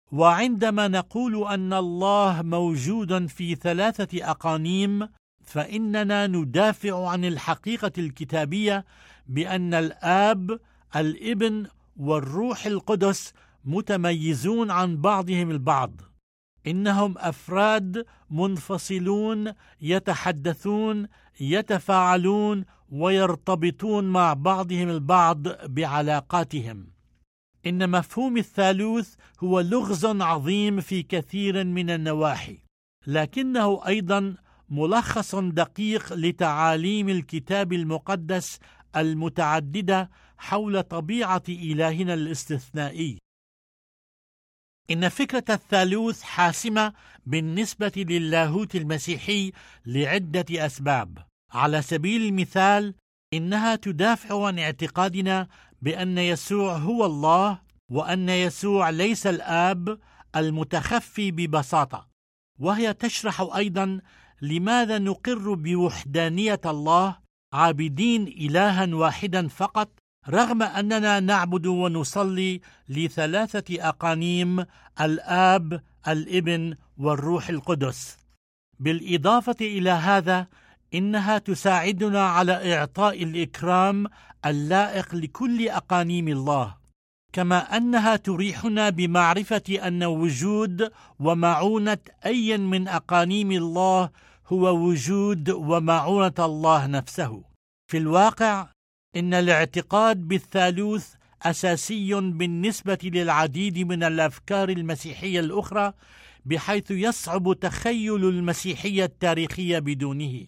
وعندما نقول أن الله موجود في 3 أقانيم، فإننا ندافع عن الحقيقة الكتابية بأن الآب، الابن والروح القدس متميزون عن بعضهم البعض. إنهم أفراد منفصلون يتحدثون، يتفاعلون ويرتبطون مع بعضهم البعض بعلاقاتهم. إن مفهوم الثالوث هو لغز عظيم في كثير من النواحي، لكنه أيضا ملخص دقيق لتعاليم الكتاب المقدس المتعددة حول طبيعة إلهنا الاستثنائي. إن فكرة الثالوث حاسمة بالنسبة للاهوت المسيحي لعدة أسباب. على سبيل المثال، إنها تدافع عن اعتقادنا بأن يسوع هو الله، وأن يسوع ليس الآب المتخفي ببساطة. وهي تشرح أيضا لماذا نقر بوحدانية الله، عابدين إلها واحدا فقط، رغم أننا نعبد ونصلي ل3 أقانيم: الآب، الابن والروح القدس. بالإضافة إلى هذا، إنها تساعدنا على إعطاء الإكرام اللائق لكل أقانيم الله، كما أنها تريحنا بمعرفة أن وجود ومعونة أي من أقانيم الله هو وجود ومعونة الله نفسه. في الواقع، إن الاعتقاد بالثالوث أساسي بالنسبة للعديد من الأفكار المسيحية الأخرى، بحيث يصعب تخيل المسيحية التاريخية بدونه.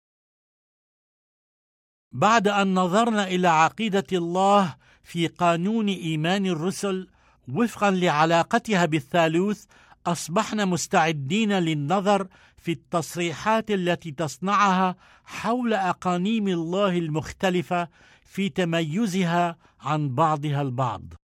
بعد أن نظرنا إلى عقيدة الله في قانون إيمان الرسل وفقا لعلاقتها بالثالوث، أصبحنا مستعدين للنظر في التصريحات التي تصنعها حول أقانيم الله المختلفة في تميزها عن بعضها البعض.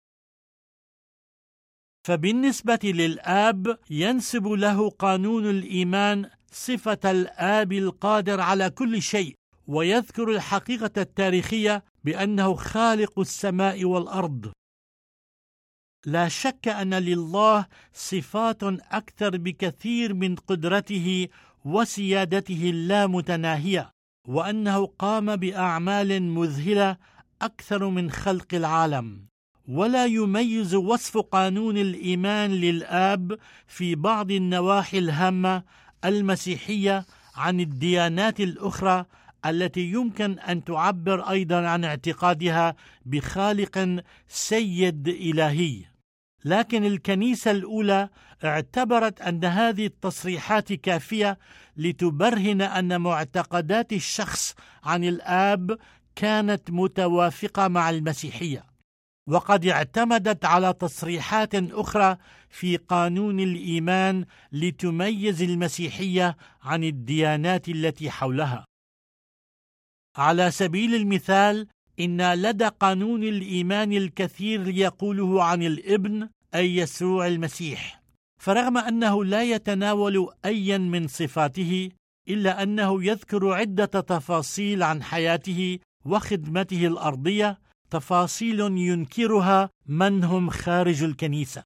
فبالنسبة للآب، ينسب له قانون الإيمان صفة الآب القادر على كل شيء، ويذكر الحقيقة التاريخية بأنه خالق السماء والأرض. لا شك أن لله صفات أكثر بكثير من قدرته وسيادته اللامتناهية، وأنه قام بأعمال مذهلة أكثر من خلق العالم. ولا يميز وصف قانون الإيمان للآب في بعض النواحي الهامة المسيحية عن الديانات الأخرى التي يمكن أن تعبر أيضا عن اعتقادها بخالق سيد إلهي. لكن الكنيسة الأولى اعتبرت أن هذه التصريحات كافية لتبرهن أن معتقدات الشخص عن الآب كانت متوافقة مع المسيحية، وقد اعتمدت على تصريحات أخرى في قانون الإيمان لتميز المسيحية عن الديانات التي حولها. على سبيل المثال، إن لدى قانون الإيمان الكثير يقوله عن الابن، أي يسوع المسيح، فرغم أنه لا يتناول أي من صفاته، إلا أنه يذكر عدة تفاصيل عن حياته وخدمته الأرضية، تفاصيل ينكرها من هم خارج الكنيسة.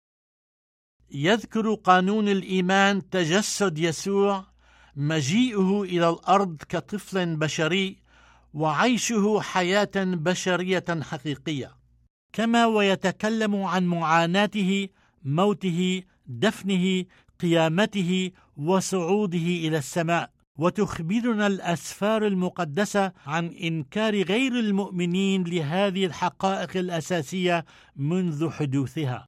يذكر قانون الإيمان تجسد يسوع، مجيئه إلى الأرض كطفل بشري، وعيشه حياة بشرية حقيقية، كما ويتكلم عن معاناته، موته، دفنه، قيامته وصعوده إلى السماء. وتخبرنا الأسفار المقدسة عن إنكار غير المؤمنين لهذه الحقائق الأساسية منذ حدوثها.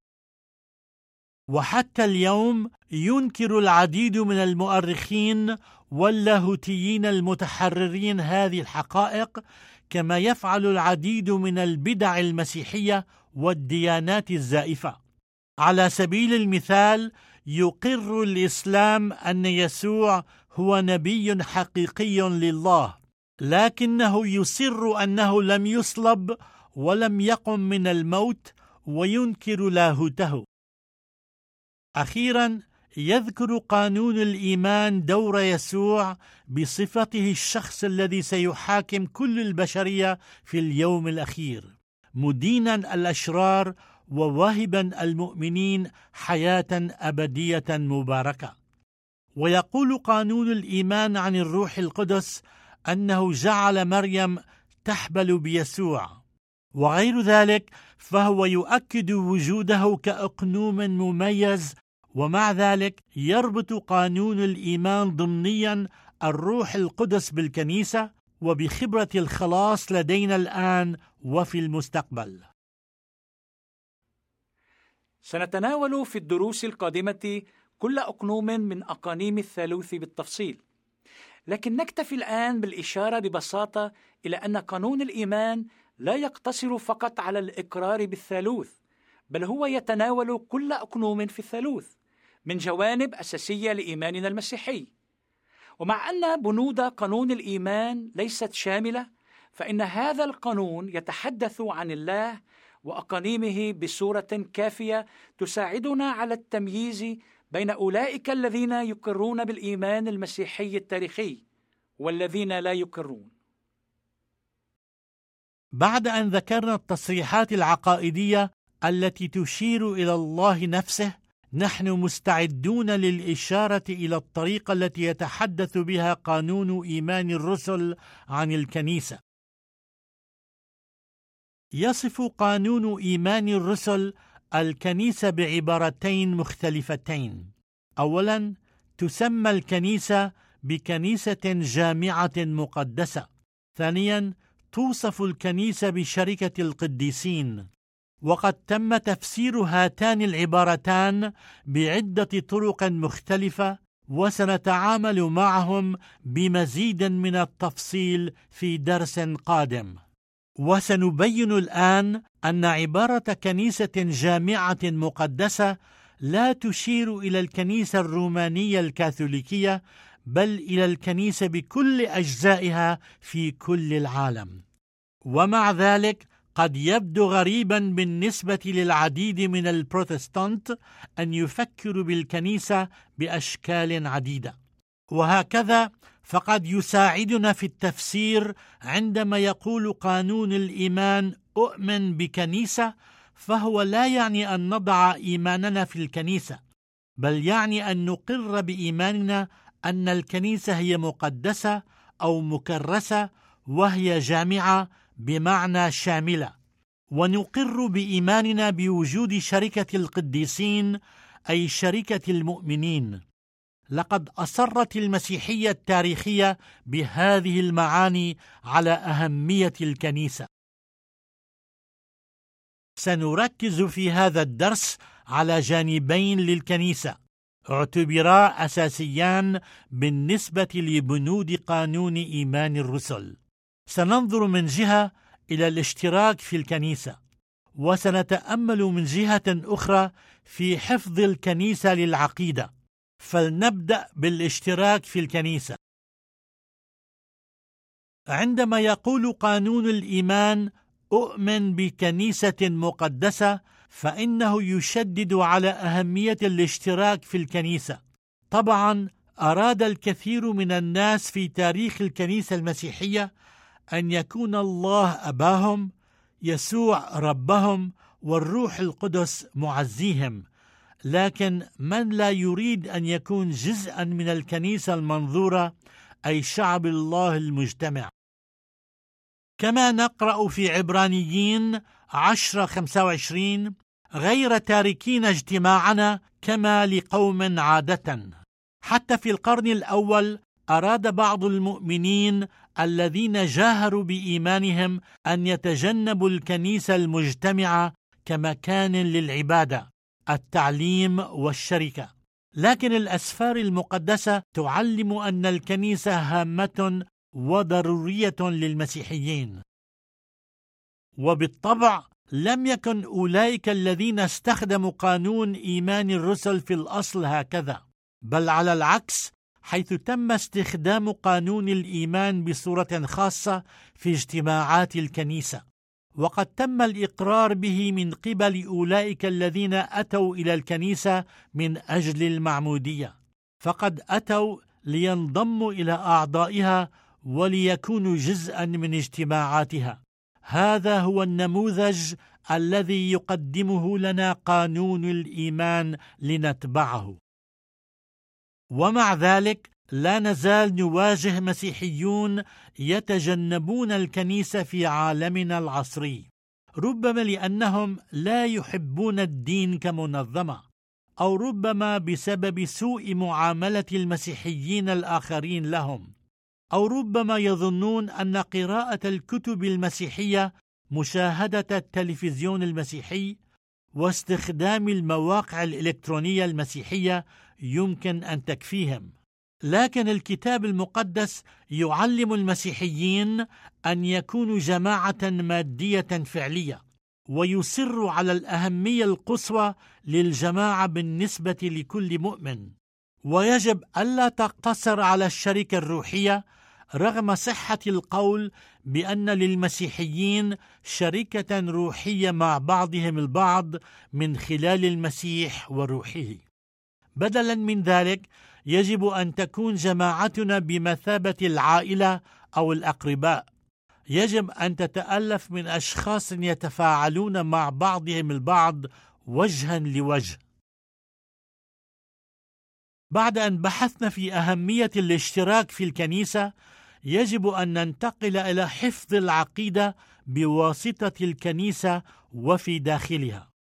وحتى اليوم ينكر العديد من المؤرخين واللاهوتيين المتحررين هذه الحقائق، كما يفعل العديد من البدع المسيحية والديانات الزائفة. على سبيل المثال، يقر الإسلام أن يسوع هو نبي حقيقي لله، لكنه يصر أنه لم يصلب ولم يقم من الموت، وينكر لاهوته. أخيرا، يذكر قانون الإيمان دور يسوع بصفته الشخص الذي سيحاكم كل البشرية في اليوم الأخير، مدينا الأشرار وواهبا المؤمنين حياة أبدية مباركة. ويقول قانون الإيمان عن الروح القدس أنه جعل مريم تحبل بيسوع، وغير ذلك فهو يؤكد وجوده كأقنوم مميز، ومع ذلك يربط قانون الإيمان ضمنيا الروح القدس بالكنيسة وبخبرة الخلاص لدينا الآن وفي المستقبل. سنتناول في الدروس القادمة كل أقنوم من أقانيم الثالوث بالتفصيل، لكن نكتفي الآن بالإشارة ببساطة إلى أن قانون الإيمان لا يقتصر فقط على الإقرار بالثالوث، بل هو يتناول كل أقنوم في الثالوث من جوانب أساسية لإيماننا المسيحي. ومع أن بنود قانون الإيمان ليست شاملة، فإن هذا القانون يتحدث عن الله وأقانيمه بصورة كافية تساعدنا على التمييز بين أولئك الذين يقرون بالإيمان المسيحي التاريخي والذين لا يقرون. بعد أن ذكرنا التصريحات العقائدية التي تشير إلى الله نفسه، نحن مستعدون للإشارة إلى الطريقة التي يتحدث بها قانون إيمان الرسل عن الكنيسة. يصف قانون إيمان الرسل الكنيسة بعبارتين مختلفتين. أولاً، تسمى الكنيسة بكنيسة جامعة مقدسة. ثانياً، توصف الكنيسة بشركة القديسين. وقد تم تفسير هاتان العبارتان بعدة طرق مختلفة، وسنتعامل معهم بمزيد من التفصيل في درس قادم. وسنبين الآن أن عبارة كنيسة جامعة مقدسة لا تشير إلى الكنيسة الرومانية الكاثوليكية، بل إلى الكنيسة بكل أجزائها في كل العالم. ومع ذلك قد يبدو غريبا بالنسبة للعديد من البروتستانت أن يفكروا بالكنيسة بأشكال عديدة، وهكذا فقد يساعدنا في التفسير عندما يقول قانون الإيمان أؤمن بكنيسة، فهو لا يعني أن نضع إيماننا في الكنيسة، بل يعني أن نقر بإيماننا أن الكنيسة هي مقدسة أو مكرسة، وهي جامعة بمعنى شاملة. ونقر بإيماننا بوجود شركة القديسين، أي شركة المؤمنين. لقد أصرت المسيحية التاريخية بهذه المعاني على أهمية الكنيسة. سنركز في هذا الدرس على جانبين للكنيسة اعتبرا أساسيان بالنسبة لبنود قانون إيمان الرسل. سننظر من جهة إلى الاشتراك في الكنيسة، وسنتأمل من جهة أخرى في حفظ الكنيسة للعقيدة. فلنبدأ بالاشتراك في الكنيسة. عندما يقول قانون الإيمان أؤمن بكنيسة مقدسة، فإنه يشدد على أهمية الاشتراك في الكنيسة. طبعا أراد الكثير من الناس في تاريخ الكنيسة المسيحية أن يكون الله أباهم، يسوع ربهم، والروح القدس معزيهم، لكن من لا يريد أن يكون جزءا من الكنيسة المنظورة، أي شعب الله المجتمع. كما نقرأ في عبرانيين 10:25: غير تاركين اجتماعنا كما لقوم عادة. حتى في القرن الأول أراد بعض المؤمنين الذين جاهروا بإيمانهم أن يتجنبوا الكنيسة المجتمعة كمكان للعبادة، التعليم والشركة. لكن الأسفار المقدسة تعلم أن الكنيسة هامة وضرورية للمسيحيين. وبالطبع لم يكن أولئك الذين استخدموا قانون إيمان الرسل في الأصل هكذا، بل على العكس، حيث تم استخدام قانون الإيمان بصورة خاصة في اجتماعات الكنيسة، وقد تم الإقرار به من قبل أولئك الذين أتوا إلى الكنيسة من أجل المعمودية، فقد أتوا لينضموا إلى أعضائها وليكونوا جزءا من اجتماعاتها. هذا هو النموذج الذي يقدمه لنا قانون الإيمان لنتبعه. ومع ذلك لا نزال نواجه مسيحيون يتجنبون الكنيسة في عالمنا العصري، ربما لأنهم لا يحبون الدين كمنظمة، أو ربما بسبب سوء معاملة المسيحيين الآخرين لهم، أو ربما يظنون أن قراءة الكتب المسيحية، مشاهدة التلفزيون المسيحي، واستخدام المواقع الإلكترونية المسيحية يمكن أن تكفيهم. لكن الكتاب المقدس يعلم المسيحيين أن يكونوا جماعة مادية فعلية، ويصر على الأهمية القصوى للجماعة بالنسبة لكل مؤمن، ويجب ألا تقتصر على الشركة الروحية، رغم صحة القول بأن للمسيحيين شركة روحية مع بعضهم البعض من خلال المسيح وروحه. بدلا من ذلك، يجب أن تكون جماعتنا بمثابة العائلة أو الأقرباء. يجب أن تتألف من أشخاص يتفاعلون مع بعضهم البعض وجها لوجه. بعد أن بحثنا في أهمية الاشتراك في الكنيسة، يجب أن ننتقل إلى حفظ العقيدة بواسطة الكنيسة وفي داخلها.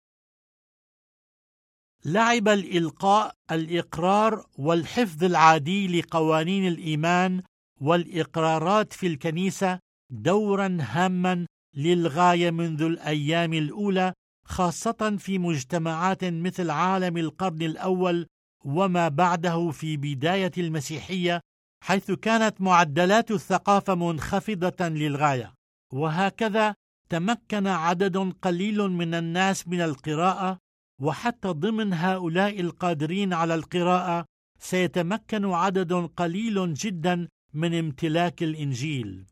لعب الإلقاء، الإقرار والحفظ العادي لقوانين الإيمان والإقرارات في الكنيسة دورا هاما للغاية منذ الأيام الأولى، خاصة في مجتمعات مثل عالم القرن الأول وما بعده في بداية المسيحية، حيث كانت معدلات الثقافة منخفضة للغاية. وهكذا تمكن عدد قليل من الناس من القراءة، وحتى ضمن هؤلاء القادرين على القراءة سيتمكن عدد قليل جدا من امتلاك الإنجيل.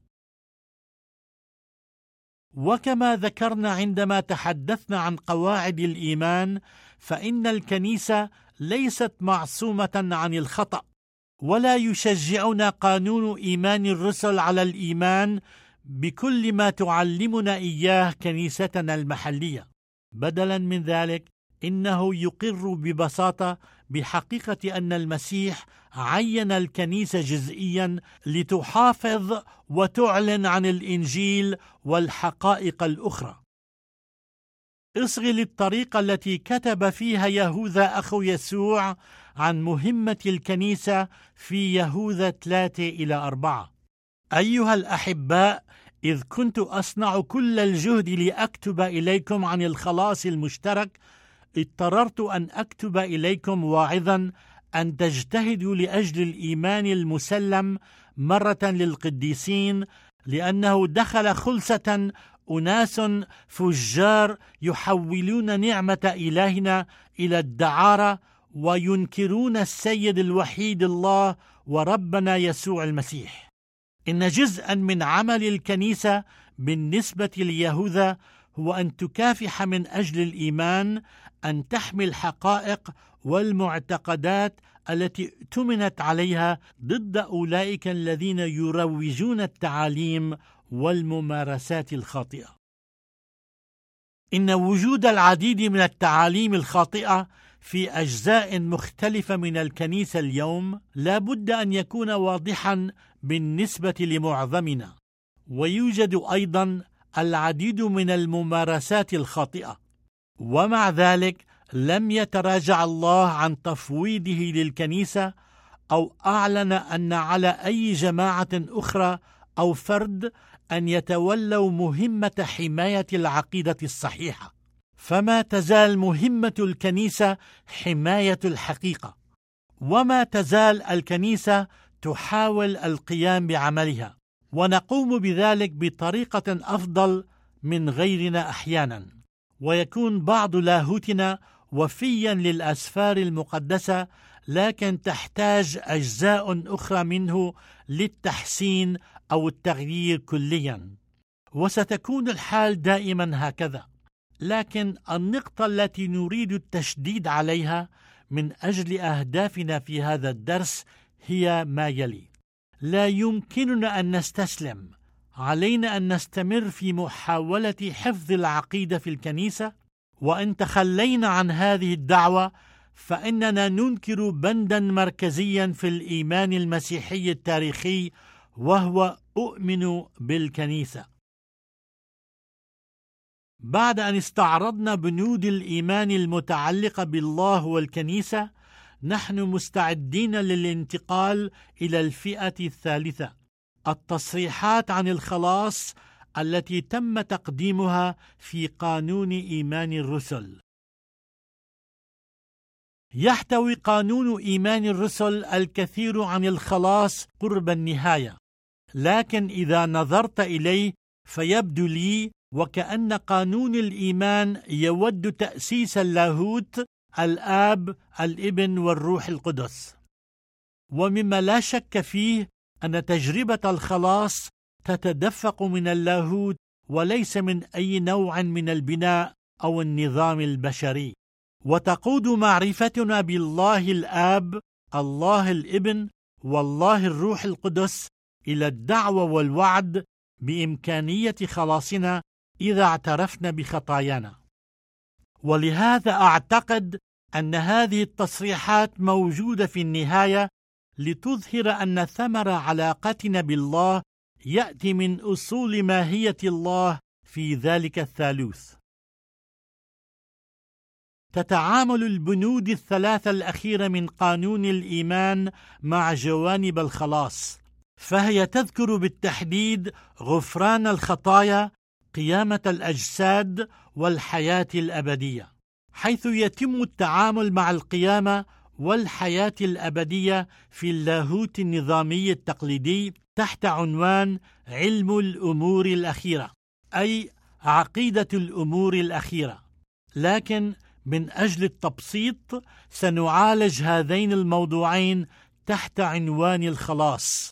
وكما ذكرنا عندما تحدثنا عن قواعد الإيمان، فإن الكنيسة ليست معصومة عن الخطأ، ولا يشجعنا قانون إيمان الرسل على الإيمان بكل ما تعلمنا إياه كنيستنا المحلية. بدلا من ذلك، إنه يقر ببساطة بحقيقة أن المسيح عين الكنيسة جزئيا لتحافظ وتعلن عن الإنجيل والحقائق الأخرى. اصغي للطريقة التي كتب فيها يهوذا أخو يسوع عن مهمة الكنيسة في يهوذا 3-4: أيها الأحباء، إذ كنت أصنع كل الجهد لأكتب إليكم عن الخلاص المشترك، اضطررت أن أكتب إليكم واعظا أن تجتهدوا لأجل الإيمان المسلم مرة للقديسين، لأنه دخل خلسة أناس فجار يحولون نعمة إلهنا إلى الدعارة، وينكرون السيد الوحيد الله وربنا يسوع المسيح. إن جزءا من عمل الكنيسة بالنسبة ليهوذا هو أن تكافح من أجل الإيمان، أن تحمي الحقائق والمعتقدات التي اؤتمنت عليها ضد أولئك الذين يروجون التعاليم والممارسات الخاطئة. إن وجود العديد من التعاليم الخاطئة في أجزاء مختلفة من الكنيسة اليوم لا بد أن يكون واضحا بالنسبة لمعظمنا. ويوجد أيضا العديد من الممارسات الخاطئة، ومع ذلك لم يتراجع الله عن تفويضه للكنيسة، أو أعلن أن على أي جماعة أخرى أو فرد أن يتولوا مهمة حماية العقيدة الصحيحة. فما تزال مهمة الكنيسة حماية الحقيقة، وما تزال الكنيسة تحاول القيام بعملها، ونقوم بذلك بطريقة أفضل من غيرنا أحيانا. ويكون بعض لاهوتنا وفيا للأسفار المقدسة، لكن تحتاج أجزاء أخرى منه للتحسين أو التغيير كليا، وستكون الحال دائما هكذا. لكن النقطة التي نريد التشديد عليها من أجل أهدافنا في هذا الدرس هي ما يلي: لا يمكننا أن نستسلم علينا أن نستمر في محاولة حفظ العقيدة في الكنيسة، وإن تخلينا عن هذه الدعوة فإننا ننكر بندا مركزيا في الإيمان المسيحي التاريخي، وهو أؤمن بالكنيسة. بعد أن استعرضنا بنود الإيمان المتعلقة بالله والكنيسة، نحن مستعدين للانتقال إلى الفئة الثالثة، التصريحات عن الخلاص التي تم تقديمها في قانون إيمان الرسل. يحتوي قانون إيمان الرسل الكثير عن الخلاص قرب النهاية، لكن إذا نظرت إليه فيبدو لي وكأن قانون الإيمان يود تأسيس اللاهوت، الآب، الابن والروح القدس. ومما لا شك فيه أن تجربة الخلاص تتدفق من اللاهوت وليس من أي نوع من البناء أو النظام البشري، وتقود معرفتنا بالله الآب، الله الابن والله الروح القدس إلى الدعوة والوعد بإمكانية خلاصنا إذا اعترفنا بخطايانا. ولهذا أعتقد أن هذه التصريحات موجودة في النهاية لتظهر أن ثمر علاقتنا بالله يأتي من أصول ماهية الله في ذلك الثالوث. تتعامل البنود الثلاثة الأخيرة من قانون الإيمان مع جوانب الخلاص، فهي تذكر بالتحديد غفران الخطايا، قيامة الأجساد، والحياة الأبدية، حيث يتم التعامل مع القيامة والحياة الأبدية في اللاهوت النظامي التقليدي تحت عنوان علم الأمور الأخيرة، أي عقيدة الأمور الأخيرة. لكن من أجل التبسيط سنعالج هذين الموضوعين تحت عنوان الخلاص.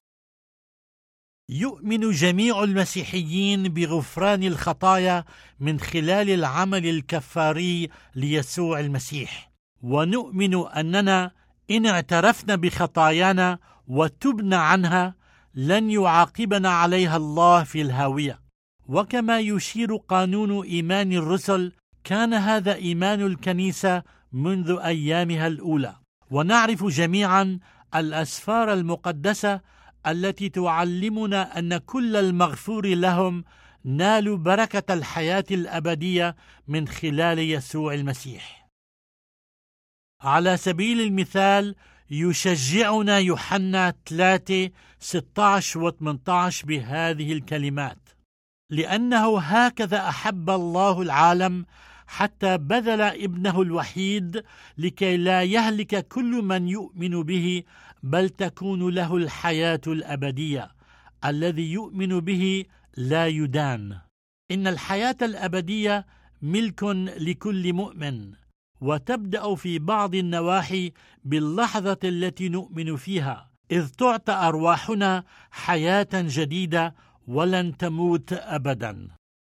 يؤمن جميع المسيحيين بغفران الخطايا من خلال العمل الكفاري ليسوع المسيح، ونؤمن أننا إن اعترفنا بخطايانا وتبنا عنها لن يعاقبنا عليها الله في الهاوية. وكما يشير قانون إيمان الرسل، كان هذا إيمان الكنيسة منذ أيامها الأولى، ونعرف جميعا الأسفار المقدسة التي تعلمنا أن كل المغفور لهم نالوا بركة الحياة الأبدية من خلال يسوع المسيح. على سبيل المثال يشجعنا يوحنا 3:16 و18 بهذه الكلمات: لأنه هكذا أحب الله العالم حتى بذل ابنه الوحيد لكي لا يهلك كل من يؤمن به، بل تكون له الحياة الأبدية. الذي يؤمن به لا يدان. إن الحياة الأبدية ملك لكل مؤمن، وتبدأ في بعض النواحي باللحظة التي نؤمن فيها، إذ تعطى أرواحنا حياة جديدة ولن تموت أبدا.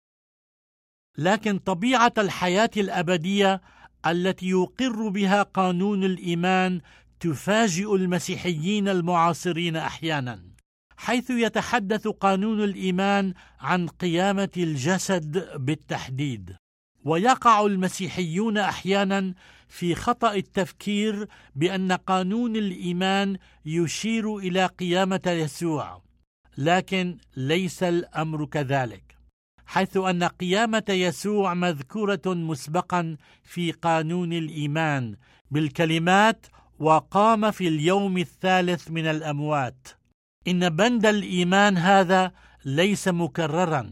لكن طبيعة الحياة الأبدية التي يقر بها قانون الإيمان تفاجئ المسيحيين المعاصرين أحيانا، حيث يتحدث قانون الإيمان عن قيامة الجسد بالتحديد. ويقع المسيحيون أحيانا في خطأ التفكير بأن قانون الإيمان يشير إلى قيامة يسوع، لكن ليس الأمر كذلك، حيث أن قيامة يسوع مذكورة مسبقا في قانون الإيمان بالكلمات: وقام في اليوم الثالث من الأموات. إن بند الإيمان هذا ليس مكررا.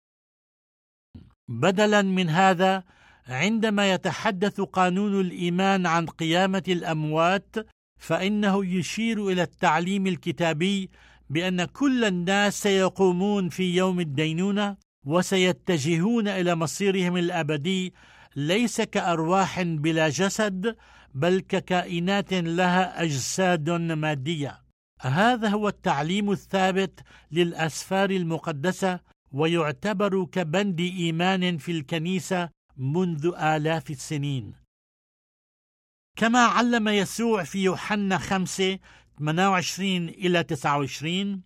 بدلا من هذا، عندما يتحدث قانون الإيمان عن قيامة الأموات، فإنه يشير إلى التعليم الكتابي بأن كل الناس سيقومون في يوم الدينونة وسيتجهون إلى مصيرهم الأبدي، ليس كأرواح بلا جسد، بل ككائنات لها أجساد مادية. هذا هو التعليم الثابت للأسفار المقدسة، ويعتبر كبند إيمان في الكنيسة منذ آلاف السنين. كما علم يسوع في يوحنا 5:28-29: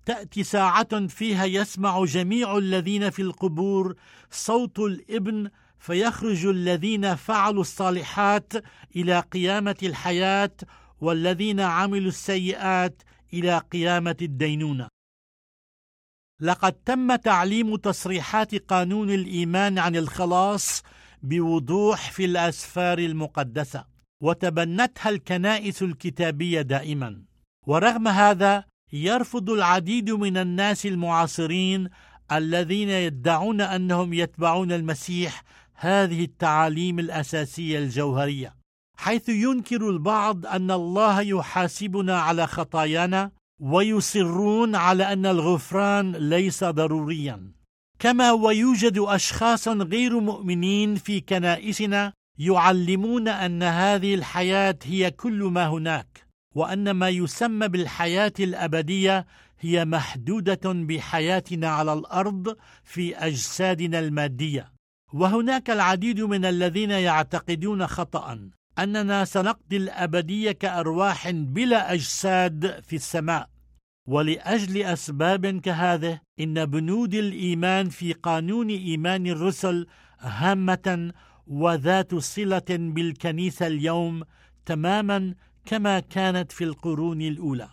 تأتي ساعة فيها يسمع جميع الذين في القبور صوت الابن، فيخرج الذين فعلوا الصالحات إلى قيامة الحياة، والذين عملوا السيئات إلى قيامة الدينونة. لقد تم تعليم تصريحات قانون الإيمان عن الخلاص بوضوح في الأسفار المقدسة، وتبنتها الكنائس الكتابية دائما. ورغم هذا يرفض العديد من الناس المعاصرين الذين يدعون أنهم يتبعون المسيح هذه التعاليم الأساسية الجوهرية، حيث ينكر البعض أن الله يحاسبنا على خطايانا، ويصرون على أن الغفران ليس ضروريا. كما ويوجد أشخاص غير مؤمنين في كنائسنا يعلمون أن هذه الحياة هي كل ما هناك، وأن ما يسمى بالحياة الأبدية هي محدودة بحياتنا على الأرض في أجسادنا المادية. وهناك العديد من الذين يعتقدون خطأ أننا سنقضي الأبدية كأرواح بلا أجساد في السماء. ولأجل أسباب كهذه إن بنود الإيمان في قانون إيمان الرسل هامة وذات صلة بالكنيسة اليوم تماما كما كانت في القرون الأولى.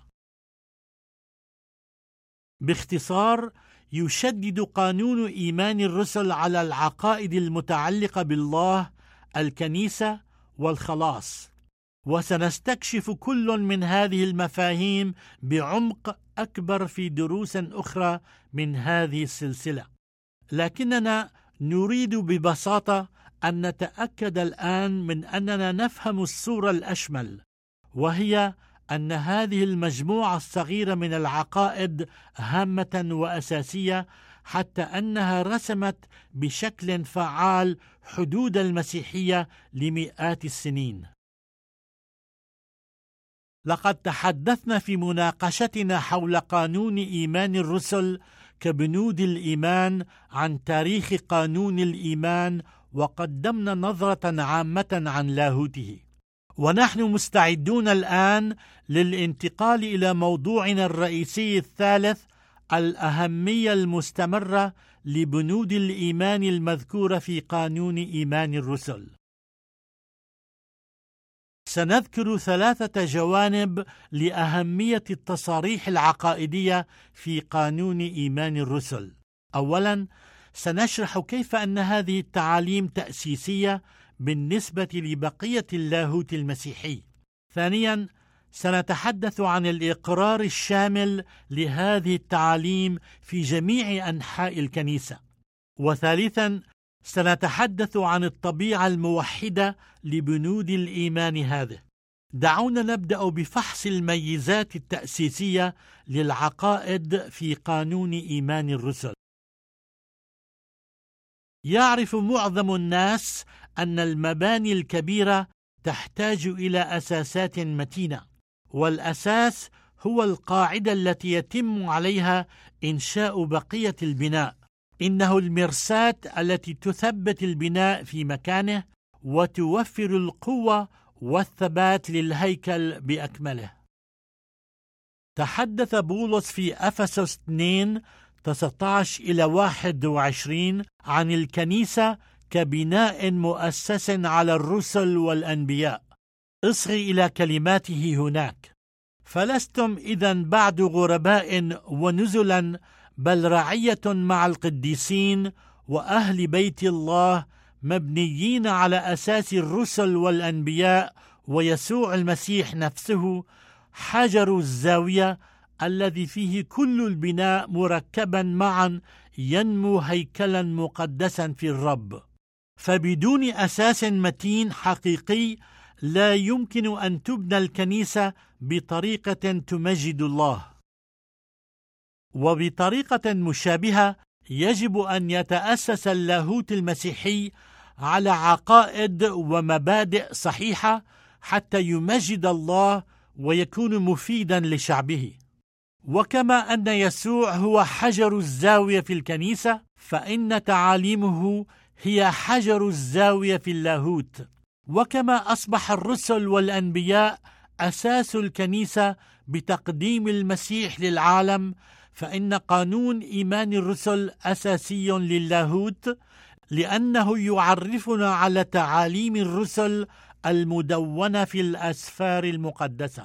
باختصار، يشدد قانون إيمان الرسل على العقائد المتعلقة بالله، الكنيسة والخلاص، وسنستكشف كل من هذه المفاهيم بعمق أكبر في دروس أخرى من هذه السلسلة. لكننا نريد ببساطة أن نتأكد الآن من أننا نفهم الصورة الأشمل، وهي أن هذه المجموعة الصغيرة من العقائد هامة وأساسية، حتى أنها رسمت بشكل فعال حدود المسيحية لمئات السنين. لقد تحدثنا في مناقشتنا حول قانون إيمان الرسل كبنود الإيمان عن تاريخ قانون الإيمان، وقدمنا نظرة عامة عن لاهوته. ونحن مستعدون الآن للانتقال إلى موضوعنا الرئيسي الثالث، الأهمية المستمرة لبنود الإيمان المذكورة في قانون إيمان الرسل. سنذكر 3 جوانب لأهمية التصاريح العقائدية في قانون إيمان الرسل. أولا، سنشرح كيف أن هذه التعاليم تأسيسية بالنسبة لبقية اللاهوت المسيحي. ثانيا، سنتحدث عن الإقرار الشامل لهذه التعاليم في جميع أنحاء الكنيسة. وثالثا، سنتحدث عن الطبيعة الموحدة لبنود الإيمان هذه. دعونا نبدأ بفحص الميزات التأسيسية للعقائد في قانون إيمان الرسل. يعرف معظم الناس أن المباني الكبيرة تحتاج إلى أساسات متينة، والأساس هو القاعدة التي يتم عليها إنشاء بقية البناء. إنه المرساة التي تثبت البناء في مكانه وتوفر القوة والثبات للهيكل بأكمله. تحدث بولس في أفسس 2:19-21 عن الكنيسة كبناء مؤسس على الرسل والأنبياء. اصغي إلى كلماته هناك: فلستم إذن بعد غرباء ونزلا، بل رعية مع القديسين وأهل بيت الله، مبنيين على أساس الرسل والأنبياء ويسوع المسيح نفسه، حجر الزاوية الذي فيه كل البناء مركبا معا ينمو هيكلا مقدسا في الرب. فبدون أساس متين حقيقي لا يمكن أن تبنى الكنيسة بطريقة تمجد الله. وبطريقة مشابهة يجب أن يتأسس اللاهوت المسيحي على عقائد ومبادئ صحيحة حتى يمجد الله ويكون مفيدا لشعبه. وكما أن يسوع هو حجر الزاوية في الكنيسة، فإن تعاليمه هي حجر الزاوية في اللاهوت. وكما أصبح الرسل والأنبياء أساس الكنيسة بتقديم المسيح للعالم، فإن قانون إيمان الرسل أساسي للاهوت، لأنه يعرفنا على تعاليم الرسل المدونة في الأسفار المقدسة.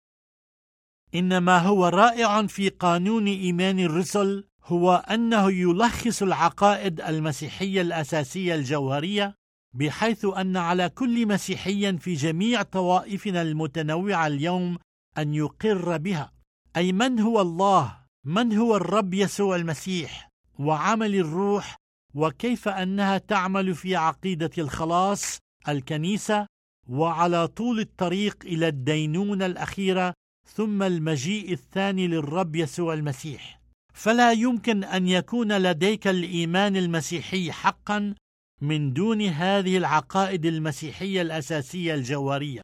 إنما هو رائع في قانون إيمان الرسل هو أنه يلخص العقائد المسيحية الأساسية الجوهرية، بحيث أن على كل مسيحي في جميع طوائفنا المتنوعة اليوم أن يقر بها، أي من هو الله، من هو الرب يسوع المسيح، وعمل الروح، وكيف أنها تعمل في عقيدة الخلاص الكنيسة، وعلى طول الطريق إلى الدينونة الأخيرة ثم المجيء الثاني للرب يسوع المسيح. فلا يمكن أن يكون لديك الإيمان المسيحي حقا من دون هذه العقائد المسيحية الأساسية الجوهرية.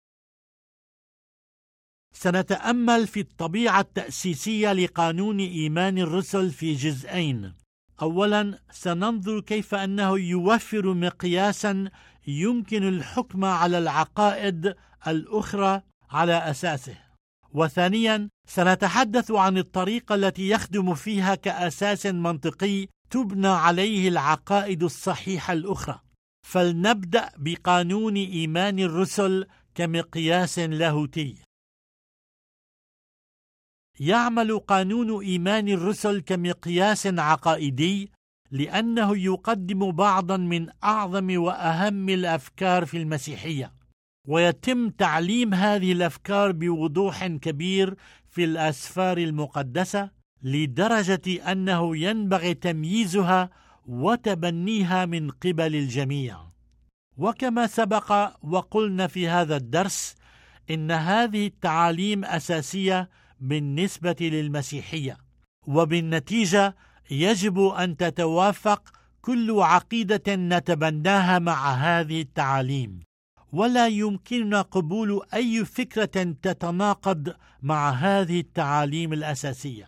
سنتأمل في الطبيعة التأسيسية لقانون إيمان الرسل في جزئين. أولا، سننظر كيف أنه يوفر مقياسا يمكن الحكم على العقائد الأخرى على أساسه. وثانيا، سنتحدث عن الطريقة التي يخدم فيها كأساس منطقي تبنى عليه العقائد الصحيحة الأخرى. فلنبدأ بقانون إيمان الرسل كمقياس لاهوتي. يعمل قانون إيمان الرسل كمقياس عقائدي لأنه يقدم بعضا من أعظم وأهم الأفكار في المسيحية، ويتم تعليم هذه الأفكار بوضوح كبير في الأسفار المقدسة، لدرجة أنه ينبغي تمييزها وتبنيها من قبل الجميع. وكما سبق وقلنا في هذا الدرس، إن هذه التعاليم أساسية بالنسبة للمسيحية، وبالنتيجة يجب أن تتوافق كل عقيدة نتبناها مع هذه التعاليم، ولا يمكننا قبول أي فكرة تتناقض مع هذه التعاليم الأساسية.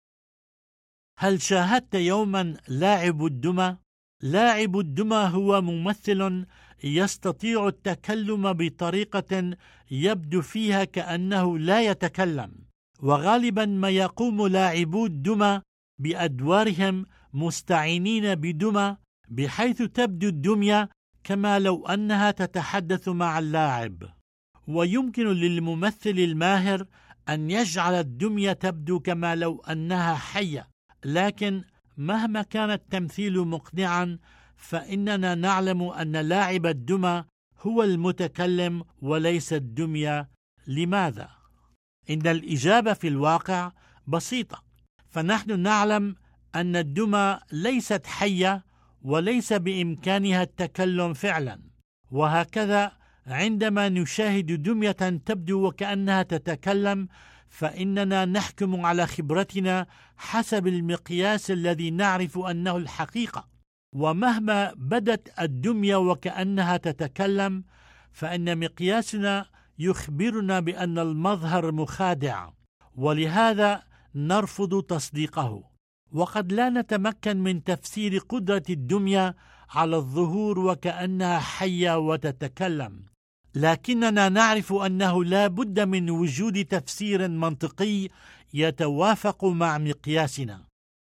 هل شاهدت يوما لاعب الدمى؟ لاعب الدمى هو ممثل يستطيع التكلم بطريقة يبدو فيها كأنه لا يتكلم، وغالبا ما يقوم لاعبو الدمى بأدوارهم مستعينين بدمى، بحيث تبدو الدمية كما لو أنها تتحدث مع اللاعب. ويمكن للممثل الماهر أن يجعل الدمية تبدو كما لو أنها حية، لكن مهما كان التمثيل مقنعا فإننا نعلم أن لاعب الدمى هو المتكلم وليس الدمية. لماذا؟ إن الإجابة في الواقع بسيطة، فنحن نعلم أن الدمى ليست حية وليس بإمكانها التكلم فعلا، وهكذا عندما نشاهد دمية تبدو وكأنها تتكلم فإننا نحكم على خبرتنا حسب المقياس الذي نعرف أنه الحقيقة. ومهما بدت الدمية وكأنها تتكلم فإن مقياسنا يخبرنا بأن المظهر مخادع، ولهذا نرفض تصديقه. وقد لا نتمكن من تفسير قدرة الدمية على الظهور وكأنها حية وتتكلم، لكننا نعرف أنه لا بد من وجود تفسير منطقي يتوافق مع مقياسنا.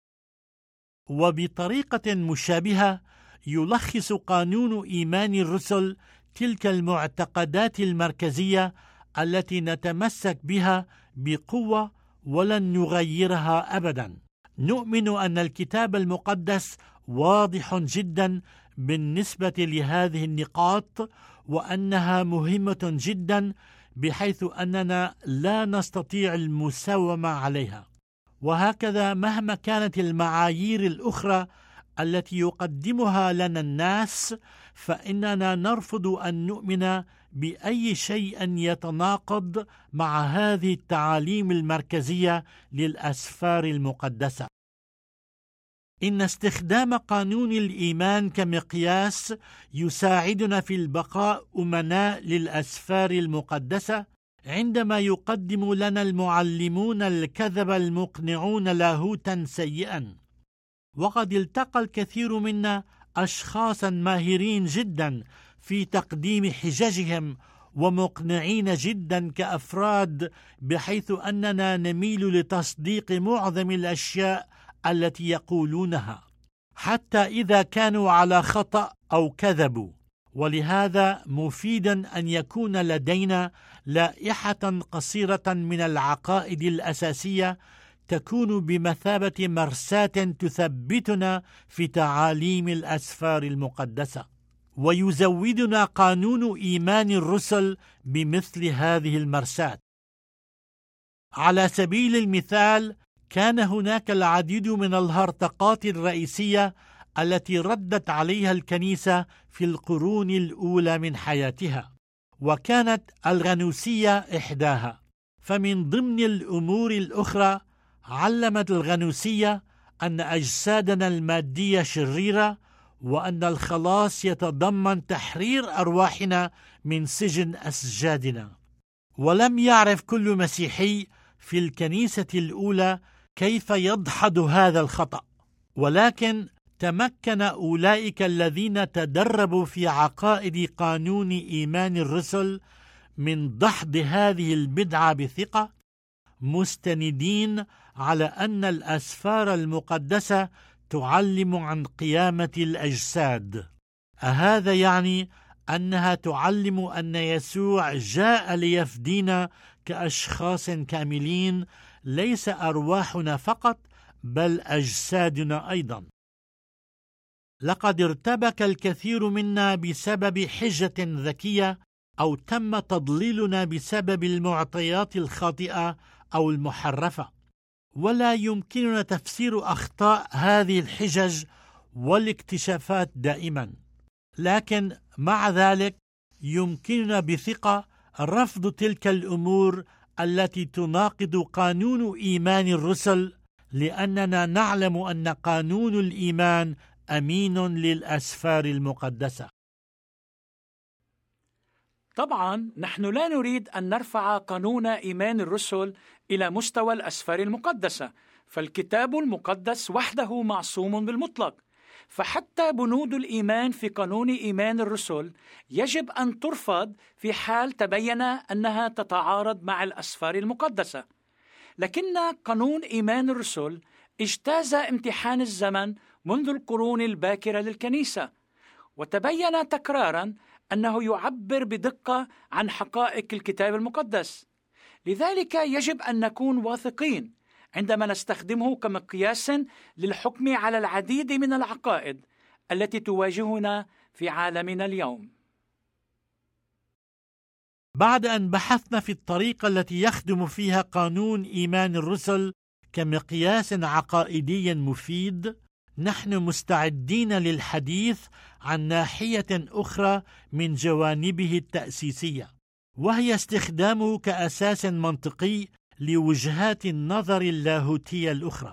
وبطريقة مشابهة يلخص قانون إيمان الرسل تلك المعتقدات المركزية التي نتمسك بها بقوة ولن نغيرها أبدا. نؤمن أن الكتاب المقدس واضح جدا بالنسبة لهذه النقاط، وأنها مهمة جدا بحيث أننا لا نستطيع المساومة عليها. وهكذا مهما كانت المعايير الأخرى التي يقدمها لنا الناس، فإننا نرفض أن نؤمن بأي شيء يتناقض مع هذه التعاليم المركزية للأسفار المقدسة. إن استخدام قانون الإيمان كمقياس يساعدنا في البقاء أمناء للأسفار المقدسة عندما يقدم لنا المعلمون الكذب المقنعون لاهوتا سيئا. وقد التقى الكثير منا أشخاصا ماهرين جدا في تقديم حججهم ومقنعين جدا كأفراد، بحيث أننا نميل لتصديق معظم الأشياء التي يقولونها حتى إذا كانوا على خطأ أو كذبوا. ولهذا مفيدا أن يكون لدينا لائحة قصيرة من العقائد الأساسية تكون بمثابة مرساة تثبتنا في تعاليم الأسفار المقدسة، ويزودنا قانون إيمان الرسل بمثل هذه المرساة. على سبيل المثال، كان هناك العديد من الهرطقات الرئيسية التي ردت عليها الكنيسة في القرون الأولى من حياتها، وكانت الغنوسية إحداها. فمن ضمن الأمور الأخرى، علمت الغنوسية أن أجسادنا المادية شريرة، وأن الخلاص يتضمن تحرير أرواحنا من سجن أسجادنا. ولم يعرف كل مسيحي في الكنيسة الأولى كيف يدحض هذا الخطأ، ولكن تمكن أولئك الذين تدربوا في عقائد قانون إيمان الرسل من دحض هذه البدعة بثقة، مستندين على أن الأسفار المقدسة تعلم عن قيامة الأجساد. أهذا يعني أنها تعلم أن يسوع جاء ليفدينا كأشخاص كاملين، ليس أرواحنا فقط بل أجسادنا أيضا. لقد ارتبك الكثير منا بسبب حجة ذكية، أو تم تضليلنا بسبب المعطيات الخاطئة أو المحرفة، ولا يمكننا تفسير أخطاء هذه الحجج والاكتشافات دائما. لكن مع ذلك يمكننا بثقة رفض تلك الأمور التي تناقض قانون إيمان الرسل، لأننا نعلم أن قانون الإيمان أمين للأسفار المقدسة. طبعا نحن لا نريد أن نرفع قانون إيمان الرسل إلى مستوى الأسفار المقدسة، فالكتاب المقدس وحده معصوم بالمطلق، فحتى بنود الإيمان في قانون إيمان الرسل يجب أن ترفض في حال تبين أنها تتعارض مع الأسفار المقدسة. لكن قانون إيمان الرسل اجتاز امتحان الزمن منذ القرون الباكرة للكنيسة، وتبين تكرارا أنه يعبر بدقة عن حقائق الكتاب المقدس. لذلك يجب أن نكون واثقين عندما نستخدمه كمقياس للحكم على العديد من العقائد التي تواجهنا في عالمنا اليوم. بعد أن بحثنا في الطريقة التي يخدم فيها قانون إيمان الرسل كمقياس عقائدي مفيد، نحن مستعدين للحديث عن ناحية أخرى من جوانبه التأسيسية، وهي استخدامه كأساس منطقي لوجهات النظر اللاهوتية الأخرى.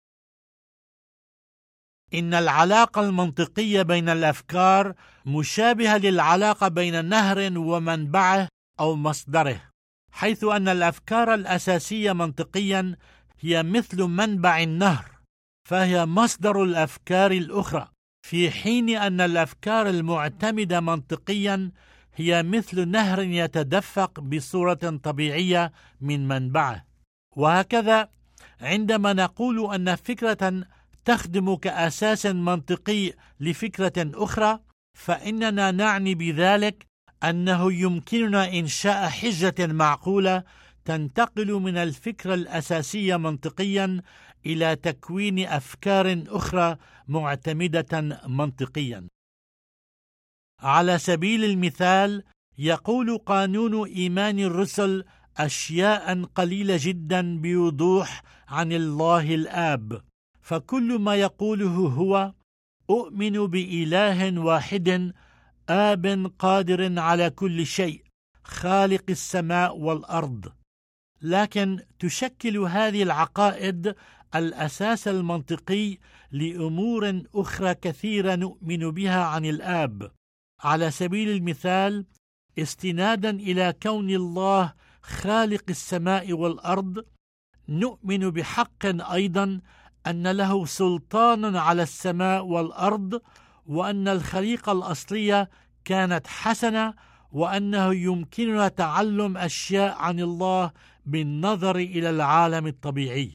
إن العلاقة المنطقية بين الأفكار مشابهة للعلاقة بين نهر ومنبعه أو مصدره، حيث أن الأفكار الأساسية منطقيا هي مثل منبع النهر، فهي مصدر الأفكار الأخرى، في حين أن الأفكار المعتمدة منطقيا هي مثل نهر يتدفق بصورة طبيعية من منبعه. وهكذا عندما نقول أن فكرة تخدم كأساس منطقي لفكرة أخرى، فإننا نعني بذلك أنه يمكننا إنشاء حجة معقولة تنتقل من الفكرة الأساسية منطقيا إلى تكوين أفكار أخرى معتمدة منطقيا. على سبيل المثال، يقول قانون إيمان الرسل أشياء قليلة جدا بوضوح عن الله الآب، فكل ما يقوله هو: أؤمن بإله واحد آب قادر على كل شيء خالق السماء والأرض. لكن تشكل هذه العقائد الأساس المنطقي لأمور أخرى كثيرة نؤمن بها عن الآب. على سبيل المثال، استنادا إلى كون الله خالق السماء والأرض، نؤمن بحق أيضا أن له سلطان على السماء والأرض، وأن الخليقة الأصلية كانت حسنة، وأنه يمكننا تعلم أشياء عن الله بالنظر إلى العالم الطبيعي.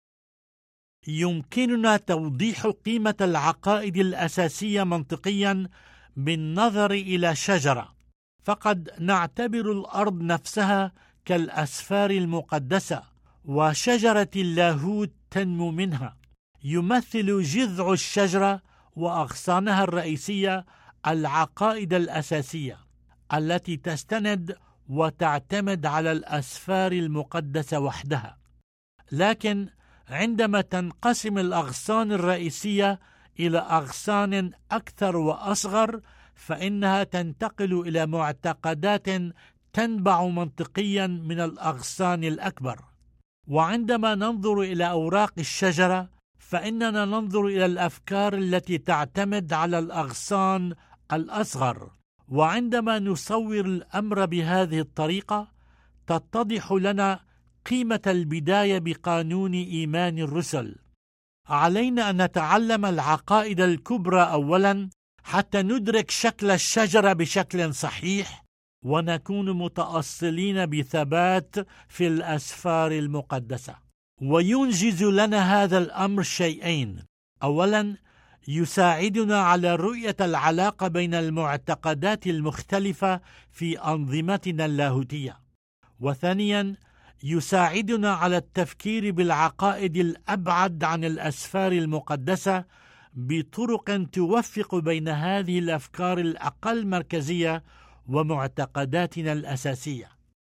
يمكننا توضيح قيمة العقائد الأساسية منطقيا بالنظر إلى شجرة، فقد نعتبر الأرض نفسها كالأسفار المقدسة، وشجرة اللاهوت تنمو منها. يمثل جذع الشجرة وأغصانها الرئيسية العقائد الأساسية التي تستند وتعتمد على الأسفار المقدسة وحدها. لكن عندما تنقسم الأغصان الرئيسية إلى أغصان أكثر وأصغر، فإنها تنتقل إلى معتقدات تنبع منطقيا من الأغصان الأكبر. وعندما ننظر إلى أوراق الشجرة، فإننا ننظر إلى الأفكار التي تعتمد على الأغصان الأصغر. وعندما نصور الأمر بهذه الطريقة، تتضح لنا قيمة البداية بقانون إيمان الرسل. علينا أن نتعلم العقائد الكبرى أولا حتى ندرك شكل الشجرة بشكل صحيح، ونكون متأصلين بثبات في الأسفار المقدسة. وينجز لنا هذا الأمر شيئين: أولا، يساعدنا على رؤية العلاقة بين المعتقدات المختلفة في أنظمتنا اللاهوتية، وثانيا، يساعدنا على التفكير بالعقائد الأبعد عن الأسفار المقدسة بطرق توفق بين هذه الأفكار الأقل مركزية ومعتقداتنا الأساسية.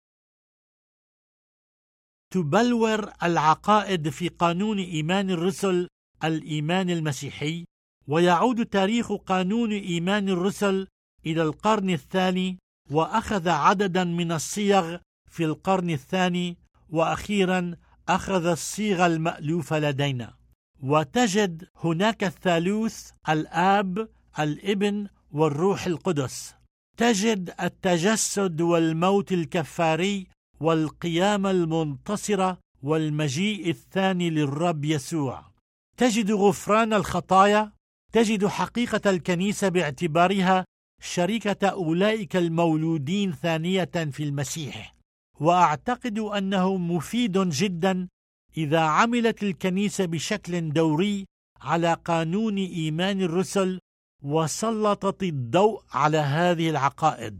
تبلور العقائد في قانون إيمان الرسل الإيمان المسيحي، ويعود تاريخ قانون إيمان الرسل إلى القرن الثاني، وأخذ عددا من الصيغ في القرن الثاني، وأخيرا أخذ الصيغة المألوفة لدينا. وتجد هناك الثالوث، الآب، الابن والروح القدس. تجد التجسد والموت الكفاري والقيامة المنتصرة والمجيء الثاني للرب يسوع. تجد غفران الخطايا. تجد حقيقة الكنيسة باعتبارها شركة أولئك المولودين ثانية في المسيح. وأعتقد أنه مفيد جدا إذا عملت الكنيسة بشكل دوري على قانون إيمان الرسل وسلطت الضوء على هذه العقائد.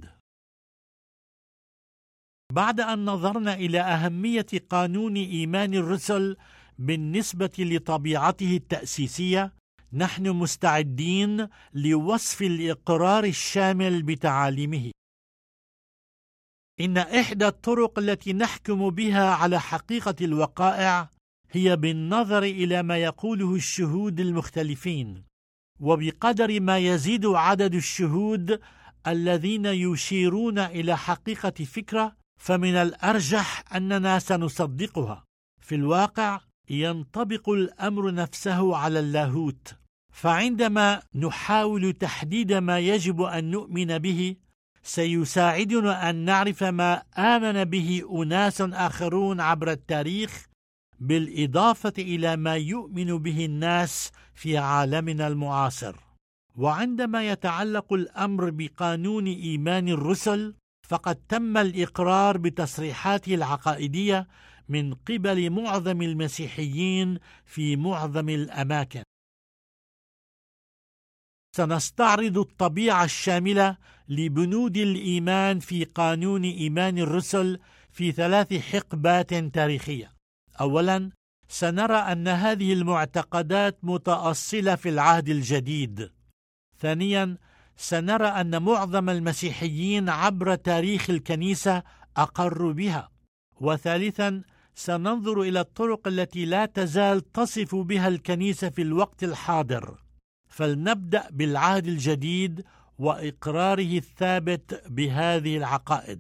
بعد أن نظرنا إلى أهمية قانون إيمان الرسل بالنسبة لطبيعته التأسيسية، نحن مستعدين لوصف الإقرار الشامل بتعاليمه. إن إحدى الطرق التي نحكم بها على حقيقة الوقائع هي بالنظر إلى ما يقوله الشهود المختلفين. وبقدر ما يزيد عدد الشهود الذين يشيرون إلى حقيقة فكرة، فمن الأرجح أننا سنصدقها. في الواقع ينطبق الأمر نفسه على اللاهوت، فعندما نحاول تحديد ما يجب أن نؤمن به، سيساعدنا أن نعرف ما آمن به أناس آخرون عبر التاريخ، بالإضافة إلى ما يؤمن به الناس في عالمنا المعاصر. وعندما يتعلق الأمر بقانون إيمان الرسل، فقد تم الإقرار بتصريحاته العقائدية من قبل معظم المسيحيين في معظم الأماكن. سنستعرض الطبيعة الشاملة لبنود الإيمان في قانون إيمان الرسل في 3 حقبات تاريخية. أولا، سنرى أن هذه المعتقدات متأصلة في العهد الجديد. ثانيا، سنرى أن معظم المسيحيين عبر تاريخ الكنيسة أقروا بها. وثالثا، سننظر إلى الطرق التي لا تزال تصف بها الكنيسة في الوقت الحاضر. فلنبدأ بالعهد الجديد وإقراره الثابت بهذه العقائد.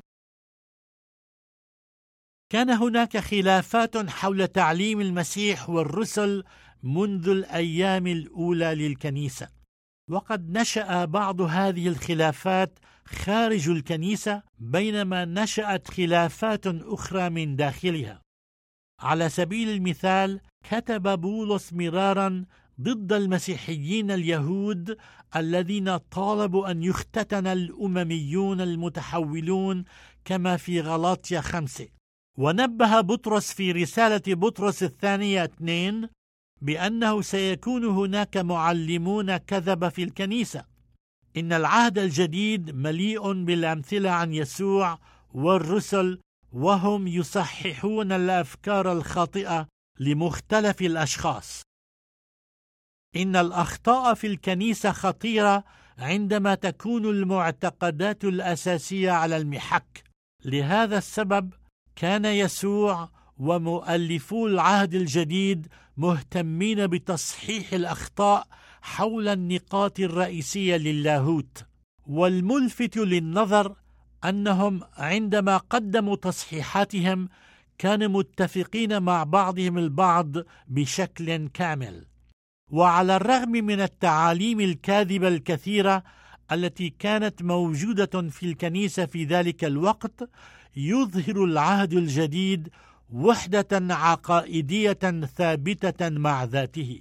كان هناك خلافات حول تعليم المسيح والرسل منذ الأيام الأولى للكنيسة، وقد نشأ بعض هذه الخلافات خارج الكنيسة، بينما نشأت خلافات أخرى من داخلها. على سبيل المثال، كتب بولس مرارا ضد المسيحيين اليهود الذين طالبوا أن يختتن الأمميون المتحولون كما في غلاطيا 5. ونبه بطرس في رسالة بطرس الثانية 2 بأنه سيكون هناك معلمون كذب في الكنيسة. إن العهد الجديد مليء بالأمثلة عن يسوع والرسل، وهم يصححون الأفكار الخاطئة لمختلف الأشخاص. إن الأخطاء في الكنيسة خطيرة عندما تكون المعتقدات الأساسية على المحك. لهذا السبب كان يسوع ومؤلفو العهد الجديد مهتمين بتصحيح الأخطاء حول النقاط الرئيسية للاهوت. والملفت للنظر أنهم عندما قدموا تصحيحاتهم كانوا متفقين مع بعضهم البعض بشكل كامل. وعلى الرغم من التعاليم الكاذبة الكثيرة التي كانت موجودة في الكنيسة في ذلك الوقت، يظهر العهد الجديد وحدة عقائدية ثابتة مع ذاته.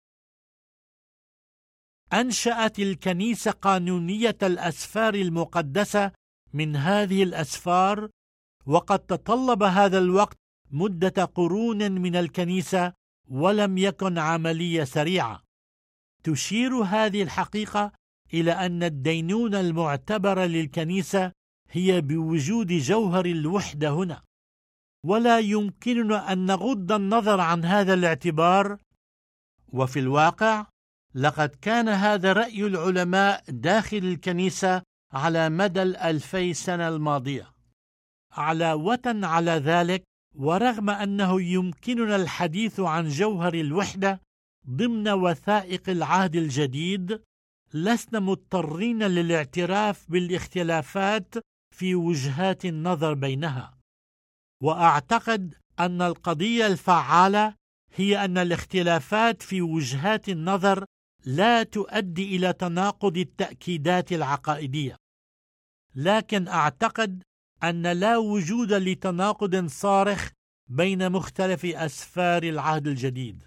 أنشأت الكنيسة قانونية الأسفار المقدسة من هذه الأسفار، وقد تطلب هذا الوقت مدة قرون من الكنيسة ولم يكن عملية سريعة. تشير هذه الحقيقة إلى أن الدينونة المعتبرة للكنيسة هي بوجود جوهر الوحدة هنا، ولا يمكننا أن نغض النظر عن هذا الاعتبار. وفي الواقع لقد كان هذا رأي العلماء داخل الكنيسة على مدى 2000 سنة الماضية. علاوة على ذلك، ورغم أنه يمكننا الحديث عن جوهر الوحدة ضمن وثائق العهد الجديد، لسنا مضطرين للاعتراف بالاختلافات في وجهات النظر بينها. وأعتقد أن القضية الفعالة هي أن الاختلافات في وجهات النظر لا تؤدي إلى تناقض التأكيدات العقائدية، لكن أعتقد أن لا وجود لتناقض صارخ بين مختلف أسفار العهد الجديد.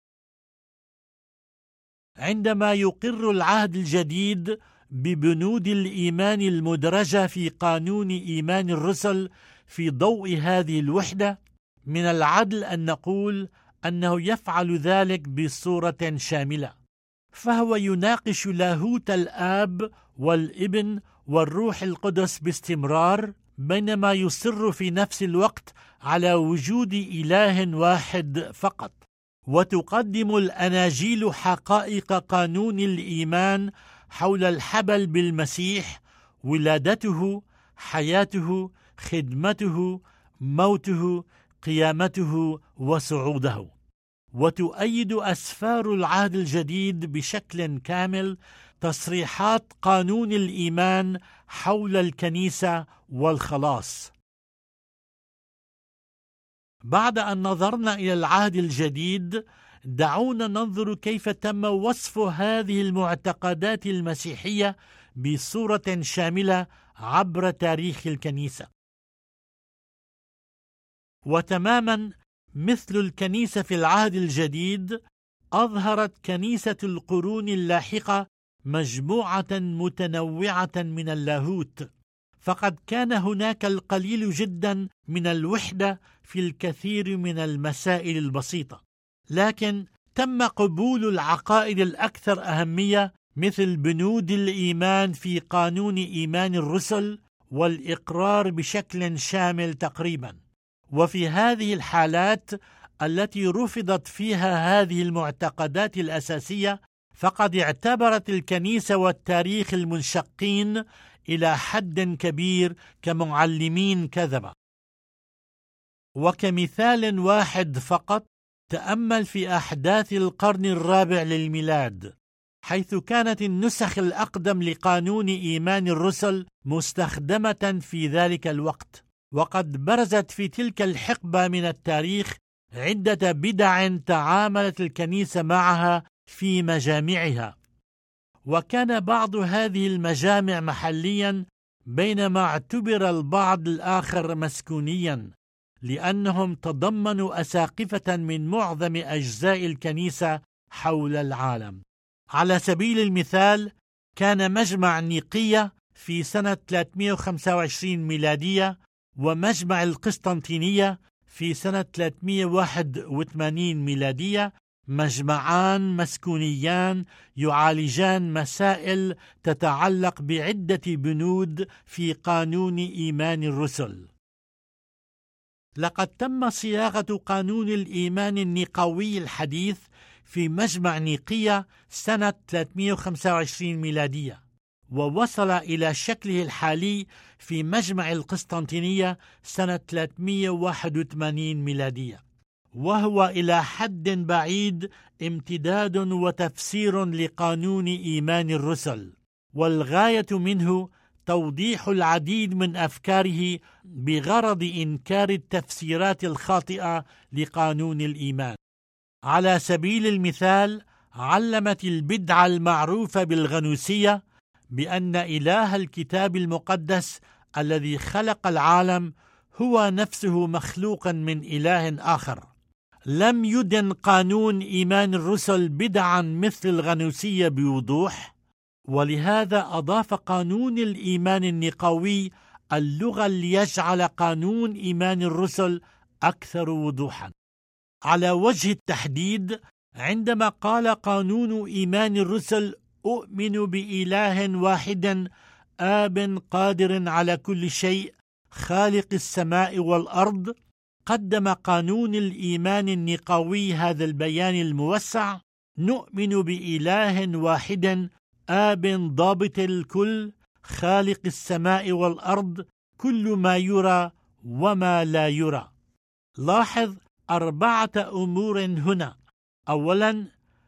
عندما يقر العهد الجديد ببنود الإيمان المدرجة في قانون إيمان الرسل في ضوء هذه الوحدة، من العدل أن نقول أنه يفعل ذلك بصورة شاملة، فهو يناقش لاهوت الآب والابن والروح القدس باستمرار، بينما يصر في نفس الوقت على وجود إله واحد فقط. وتقدم الأناجيل حقائق قانون الإيمان حول الحبل بالمسيح، ولادته، حياته، خدمته، موته، قيامته وصعوده. وتؤيد أسفار العهد الجديد بشكل كامل تصريحات قانون الإيمان حول الكنيسة والخلاص. بعد أن نظرنا إلى العهد الجديد، دعونا ننظر كيف تم وصف هذه المعتقدات المسيحية بصورة شاملة عبر تاريخ الكنيسة. وتماما مثل الكنيسة في العهد الجديد، أظهرت كنيسة القرون اللاحقة مجموعة متنوعة من اللاهوت، فقد كان هناك القليل جدا من الوحدة في الكثير من المسائل البسيطة، لكن تم قبول العقائد الأكثر أهمية مثل بنود الإيمان في قانون إيمان الرسل والإقرار بشكل شامل تقريبا. وفي هذه الحالات التي رفضت فيها هذه المعتقدات الأساسية، فقد اعتبرت الكنيسة والتاريخ المنشقين إلى حد كبير كمعلمين كذبة. وكمثال واحد فقط، تأمل في أحداث القرن الرابع للميلاد، حيث كانت النسخ الأقدم لقانون إيمان الرسل مستخدمة في ذلك الوقت، وقد برزت في تلك الحقبة من التاريخ عدة بدع تعاملت الكنيسة معها في مجامعها. وكان بعض هذه المجامع محليا، بينما اعتبر البعض الآخر مسكونيا، لأنهم تضمنوا أساقفة من معظم أجزاء الكنيسة حول العالم. على سبيل المثال، كان مجمع نيقية في سنة 325 ميلادية ومجمع القسطنطينية في سنة 381 ميلادية مجمعان مسكونيان يعالجان مسائل تتعلق بعدة بنود في قانون إيمان الرسل. لقد تم صياغة قانون الإيمان النقوي الحديث في مجمع نيقية سنة 325 ميلادية، ووصل إلى شكله الحالي في مجمع القسطنطينية سنة 381 ميلادية، وهو إلى حد بعيد امتداد وتفسير لقانون إيمان الرسل، والغاية منه توضيح العديد من أفكاره بغرض إنكار التفسيرات الخاطئة لقانون الإيمان. على سبيل المثال، علمت البدعة المعروفة بالغنوسية بأن إله الكتاب المقدس الذي خلق العالم هو نفسه مخلوقا من إله آخر. لم يدن قانون إيمان الرسل بدعا مثل الغنوسية بوضوح، ولهذا أضاف قانون الإيمان النقوي اللغة ليجعل قانون إيمان الرسل أكثر وضوحا. على وجه التحديد، عندما قال قانون إيمان الرسل أؤمن بإله واحد آب قادر على كل شيء خالق السماء والأرض، قدم قانون الإيمان النقوي هذا البيان الموسع: نؤمن بإله واحد آب ضابط الكل خالق السماء والأرض، كل ما يرى وما لا يرى. لاحظ 4 أمور هنا. أولا،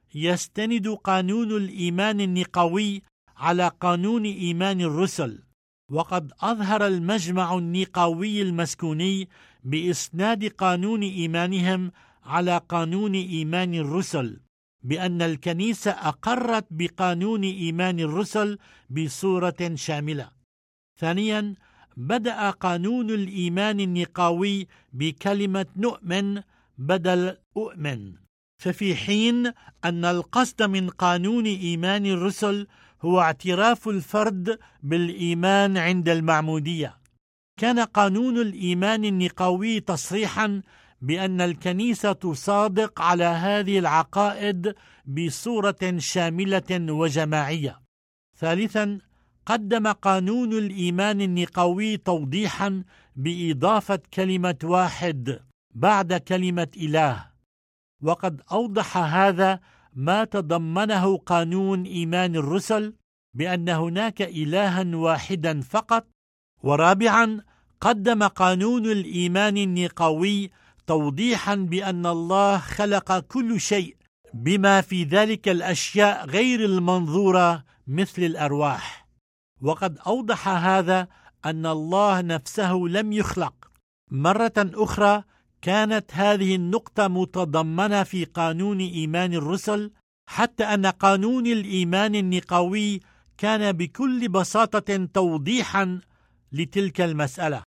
يستند قانون الإيمان النقوي على قانون إيمان الرسل، وقد أظهر المجمع النقوي المسكوني بإسناد قانون إيمانهم على قانون إيمان الرسل بأن الكنيسة أقرت بقانون إيمان الرسل بصورة شاملة. ثانيا، بدأ قانون الإيمان النقوي بكلمة نؤمن بدل أؤمن، ففي حين أن القصد من قانون إيمان الرسل هو اعتراف الفرد بالإيمان عند المعمودية، كان قانون الإيمان النقوي تصريحا بأن الكنيسة تصادق على هذه العقائد بصورة شاملة وجماعية. ثالثا، قدم قانون الإيمان النقوي توضيحا بإضافة كلمة واحد بعد كلمة إله، وقد أوضح هذا ما تضمنه قانون إيمان الرسل بأن هناك إلها واحدا فقط. ورابعا، قدم قانون الإيمان النقوي توضيحا بأن الله خلق كل شيء بما في ذلك الأشياء غير المنظورة مثل الأرواح، وقد أوضح هذا أن الله نفسه لم يخلق. مرة أخرى، كانت هذه النقطة متضمنة في قانون إيمان الرسل، حتى أن قانون الإيمان النقوي كان بكل بساطة توضيحا لتلك المسألة.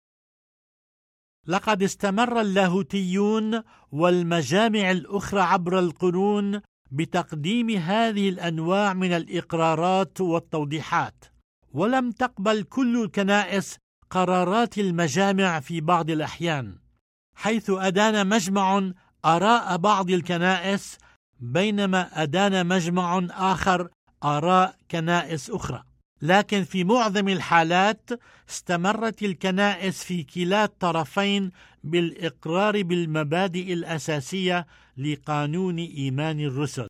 لقد استمر اللاهوتيون والمجامع الأخرى عبر القرون بتقديم هذه الأنواع من الإقرارات والتوضيحات، ولم تقبل كل الكنائس قرارات المجامع في بعض الأحيان، حيث أدان مجمع آراء بعض الكنائس بينما أدان مجمع آخر آراء كنائس أخرى. لكن في معظم الحالات استمرت الكنائس في كلا الطرفين بالإقرار بالمبادئ الأساسية لقانون إيمان الرسل.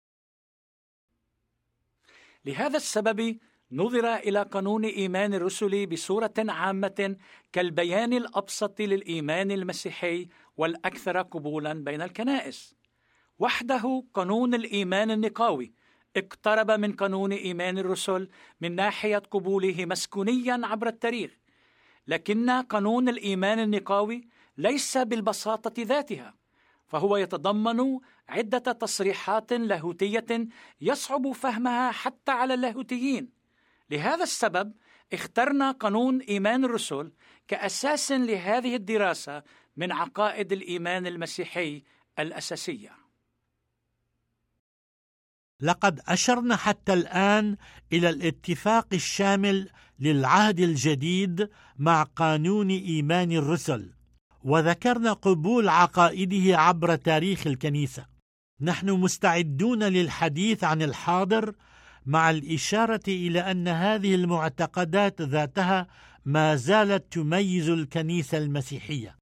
لهذا السبب نظر إلى قانون إيمان الرسل بصورة عامة كالبيان الأبسط للإيمان المسيحي والأكثر قبولا بين الكنائس. وحده قانون الإيمان النقاوي اقترب من قانون إيمان الرسل من ناحية قبوله مسكونيا عبر التاريخ، لكن قانون الإيمان النقاوي ليس بالبساطة ذاتها، فهو يتضمن عدة تصريحات لاهوتية يصعب فهمها حتى على اللاهوتيين. لهذا السبب اخترنا قانون إيمان الرسل كأساس لهذه الدراسة من عقائد الإيمان المسيحي الأساسية. لقد أشرنا حتى الآن إلى الاتفاق الشامل للعهد الجديد مع قانون إيمان الرسل، وذكرنا قبول عقائده عبر تاريخ الكنيسة. نحن مستعدون للحديث عن الحاضر مع الإشارة إلى أن هذه المعتقدات ذاتها ما زالت تميز الكنيسة المسيحية.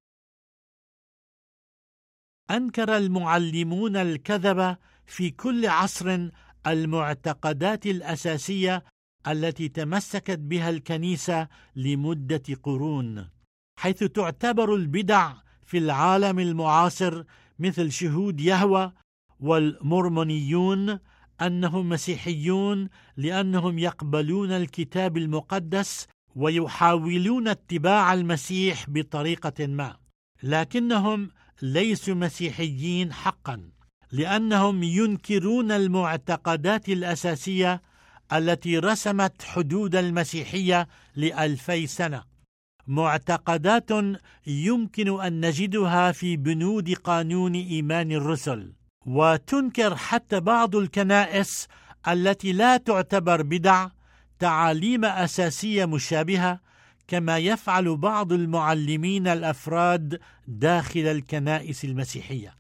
أنكر المعلمون الكذبة في كل عصر المعتقدات الأساسية التي تمسكت بها الكنيسة لمدة قرون، حيث تعتبر البدع في العالم المعاصر مثل شهود يهوه والمورمونيون أنهم مسيحيون لأنهم يقبلون الكتاب المقدس ويحاولون اتباع المسيح بطريقة ما، لكنهم ليسوا مسيحيين حقا، لأنهم ينكرون المعتقدات الأساسية التي رسمت حدود المسيحية ل2000 سنة، معتقدات يمكن أن نجدها في بنود قانون إيمان الرسل. وتنكر حتى بعض الكنائس التي لا تعتبر بدع تعاليم أساسية مشابهة، كما يفعل بعض المعلمين الأفراد داخل الكنائس المسيحية.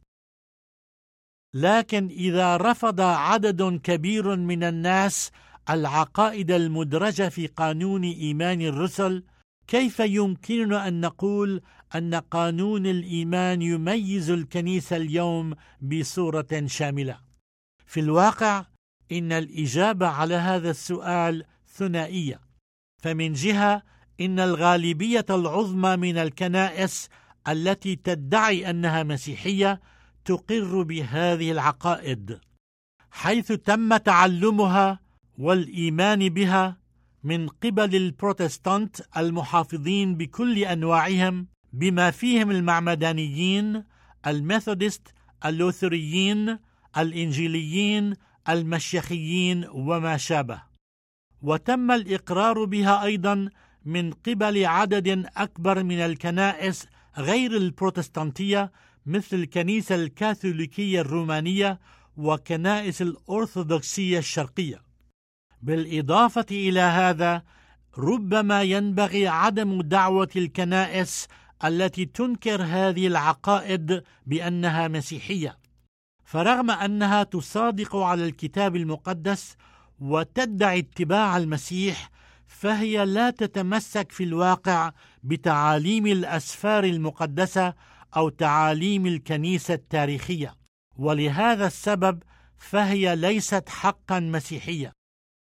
لكن إذا رفض عدد كبير من الناس العقائد المدرجة في قانون إيمان الرسل، كيف يمكننا أن نقول أن قانون الإيمان يميز الكنيسة اليوم بصورة شاملة؟ في الواقع إن الإجابة على هذا السؤال ثنائية. فمن جهة إن الغالبية العظمى من الكنائس التي تدعي أنها مسيحية تقر بهذه العقائد، حيث تم تعلمها والإيمان بها من قبل البروتستانت المحافظين بكل أنواعهم، بما فيهم المعمدانيين، الميثودست، اللوثريين، الإنجيليين، المشيخيين وما شابه. وتم الإقرار بها أيضا من قبل عدد أكبر من الكنائس غير البروتستانتية مثل الكنيسة الكاثوليكية الرومانية وكنائس الأرثوذكسية الشرقية. بالإضافة إلى هذا، ربما ينبغي عدم دعوة الكنائس التي تنكر هذه العقائد بأنها مسيحية، فرغم أنها تصادق على الكتاب المقدس وتدعي اتباع المسيح، فهي لا تتمسك في الواقع بتعاليم الأسفار المقدسة أو تعاليم الكنيسة التاريخية، ولهذا السبب فهي ليست حقا مسيحية.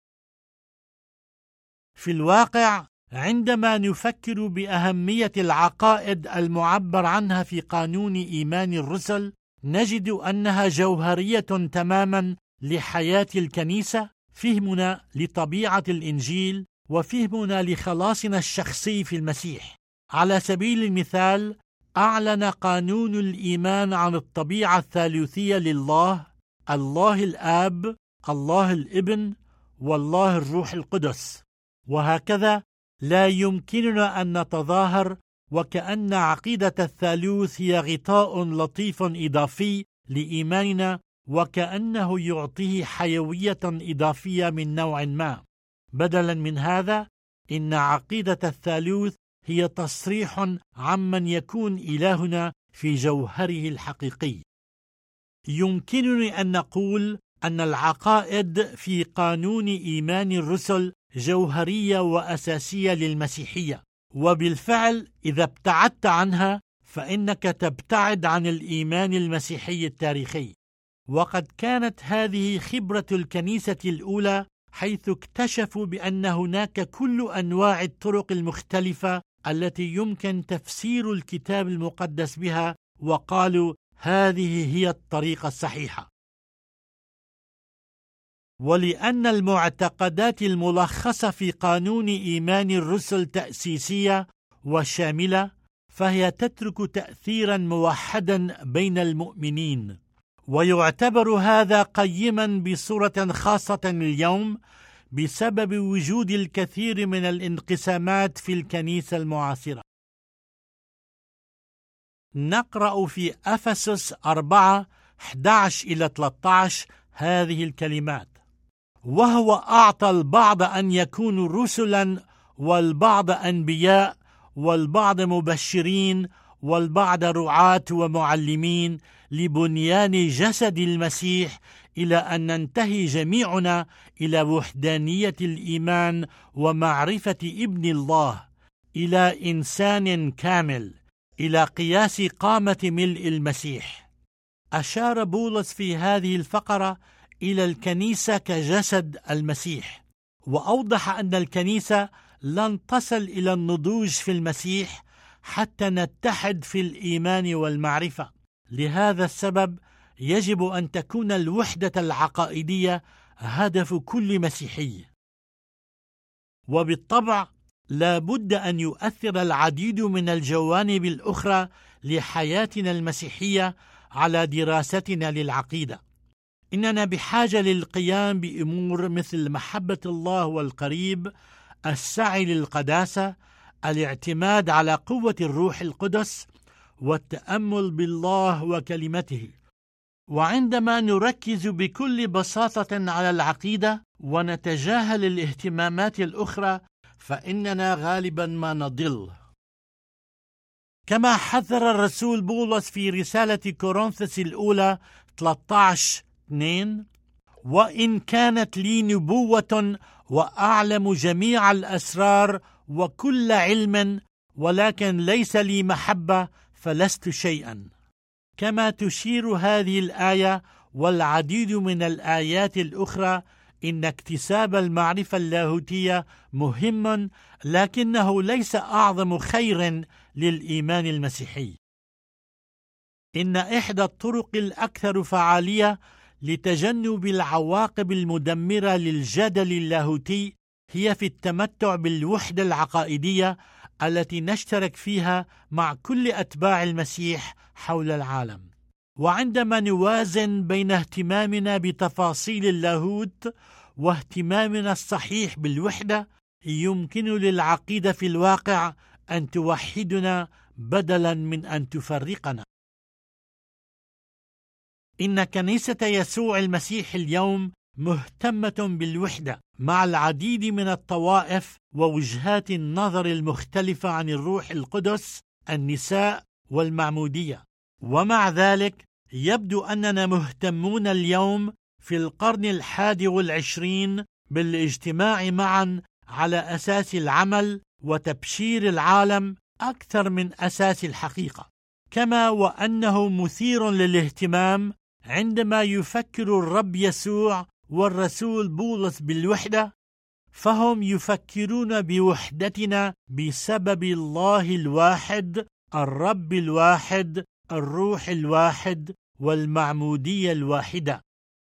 في الواقع، عندما نفكر بأهمية العقائد المعبر عنها في قانون إيمان الرسل، نجد أنها جوهرية تماما لحياة الكنيسة، فهمنا لطبيعة الإنجيل وفهمنا لخلاصنا الشخصي في المسيح. على سبيل المثال، أعلن قانون الإيمان عن الطبيعة الثالوثية لله، الله الآب، الله الابن، والله الروح القدس. وهكذا لا يمكننا أن نتظاهر وكأن عقيدة الثالوث هي غطاء لطيف إضافي لإيماننا، وكأنه يعطيه حيوية إضافية من نوع ما. بدلا من هذا، إن عقيدة الثالوث هي تصريح عمن يكون إلهنا في جوهره الحقيقي. يمكنني أن نقول أن العقائد في قانون إيمان الرسل جوهرية وأساسية للمسيحية، وبالفعل إذا ابتعدت عنها فإنك تبتعد عن الإيمان المسيحي التاريخي. وقد كانت هذه خبرة الكنيسة الأولى، حيث اكتشفوا بأن هناك كل أنواع الطرق المختلفة التي يمكن تفسير الكتاب المقدس بها، وقالوا هذه هي الطريقة الصحيحة. ولأن المعتقدات الملخصة في قانون إيمان الرسل تأسيسية وشاملة، فهي تترك تأثيرا موحدا بين المؤمنين، ويعتبر هذا قيما بصورة خاصة اليوم بسبب وجود الكثير من الانقسامات في الكنيسة المعاصرة. نقرأ في أفسس 4:11-13 هذه الكلمات: وهو أعطى البعض أن يكونوا رسلا، والبعض أنبياء، والبعض مبشرين، والبعض رعاة ومعلمين، لبنيان جسد المسيح، إلى أن ننتهي جميعنا إلى وحدانية الإيمان ومعرفة ابن الله، إلى إنسان كامل، إلى قياس قامة ملء المسيح. أشار بولس في هذه الفقرة إلى الكنيسة كجسد المسيح، وأوضح أن الكنيسة لن تصل إلى النضوج في المسيح حتى نتحد في الإيمان والمعرفة. لهذا السبب يجب أن تكون الوحدة العقائدية هدف كل مسيحي. وبالطبع لا بد أن يؤثر العديد من الجوانب الأخرى لحياتنا المسيحية على دراستنا للعقيدة. إننا بحاجة للقيام بأمور مثل محبة الله والقريب، السعي للقداسة، الاعتماد على قوة الروح القدس، والتأمل بالله وكلمته. وعندما نركز بكل بساطة على العقيدة ونتجاهل الاهتمامات الأخرى، فإننا غالبا ما نضل. كما حذر الرسول بولس في رسالة كورنثوس الأولى 13:2: وإن كانت لي نبوة وأعلم جميع الأسرار وكل علم، ولكن ليس لي محبة، فلست شيئا. كما تشير هذه الآية والعديد من الآيات الأخرى إن اكتساب المعرفة اللاهوتية مهم، لكنه ليس أعظم خير للإيمان المسيحي. إن إحدى الطرق الأكثر فعالية لتجنب العواقب المدمرة للجدل اللاهوتي هي في التمتع بالوحدة العقائدية التي نشترك فيها مع كل أتباع المسيح حول العالم. وعندما نوازن بين اهتمامنا بتفاصيل اللاهوت واهتمامنا الصحيح بالوحدة، يمكن للعقيدة في الواقع أن توحدنا بدلا من أن تفرقنا. إن كنيسة يسوع المسيح اليوم مهتمة بالوحدة مع العديد من الطوائف ووجهات النظر المختلفة عن الروح القدس، النساء والمعمودية. ومع ذلك يبدو أننا مهتمون اليوم في القرن 21 بالاجتماع معا على أساس العمل وتبشير العالم أكثر من أساس الحقيقة. كما وأنه مثير للاهتمام عندما يفكر الرب يسوع والرسول بولس بالوحدة، فهم يفكرون بوحدتنا بسبب الله الواحد، الرب الواحد، الروح الواحد، والمعمودية الواحدة.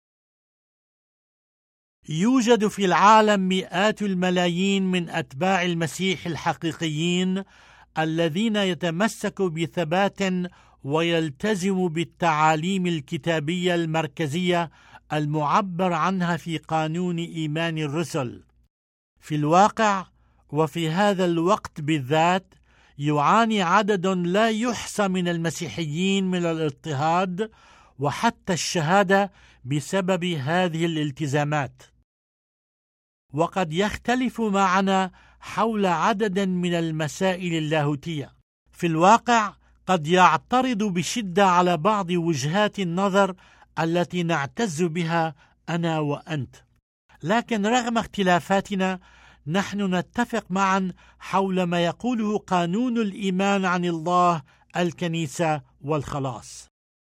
يوجد في العالم مئات الملايين من أتباع المسيح الحقيقيين الذين يتمسكوا بثبات ويلتزموا بالتعاليم الكتابية المركزية المعبر عنها في قانون إيمان الرسل. في الواقع وفي هذا الوقت بالذات يعاني عدد لا يحصى من المسيحيين من الاضطهاد وحتى الشهادة بسبب هذه الالتزامات، وقد يختلف معنا حول عدد من المسائل اللاهوتية. في الواقع قد يعترض بشدة على بعض وجهات النظر التي نعتز بها أنا وأنت، لكن رغم اختلافاتنا نحن نتفق معا حول ما يقوله قانون الإيمان عن الله، الكنيسة والخلاص.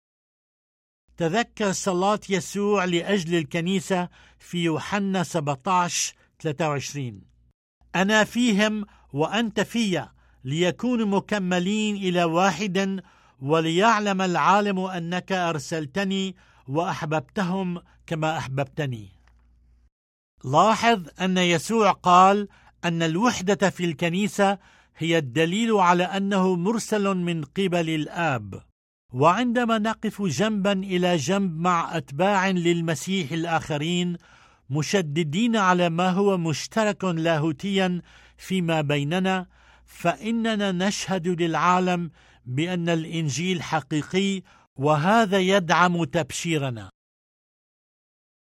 تذكر صلاة يسوع لأجل الكنيسة في يوحنا 17:23: أنا فيهم وأنت فيا، ليكونوا مكملين إلى واحد، وليعلم العالم أنك أرسلتني وأحببتهم كما أحببتني. لاحظ أن يسوع قال أن الوحدة في الكنيسة هي الدليل على أنه مرسل من قبل الآب. وعندما نقف جنبا إلى جنب مع أتباع للمسيح الآخرين مشددين على ما هو مشترك لاهوتيا فيما بيننا، فإننا نشهد للعالم بأن الإنجيل حقيقي، وهذا يدعم تبشيرنا.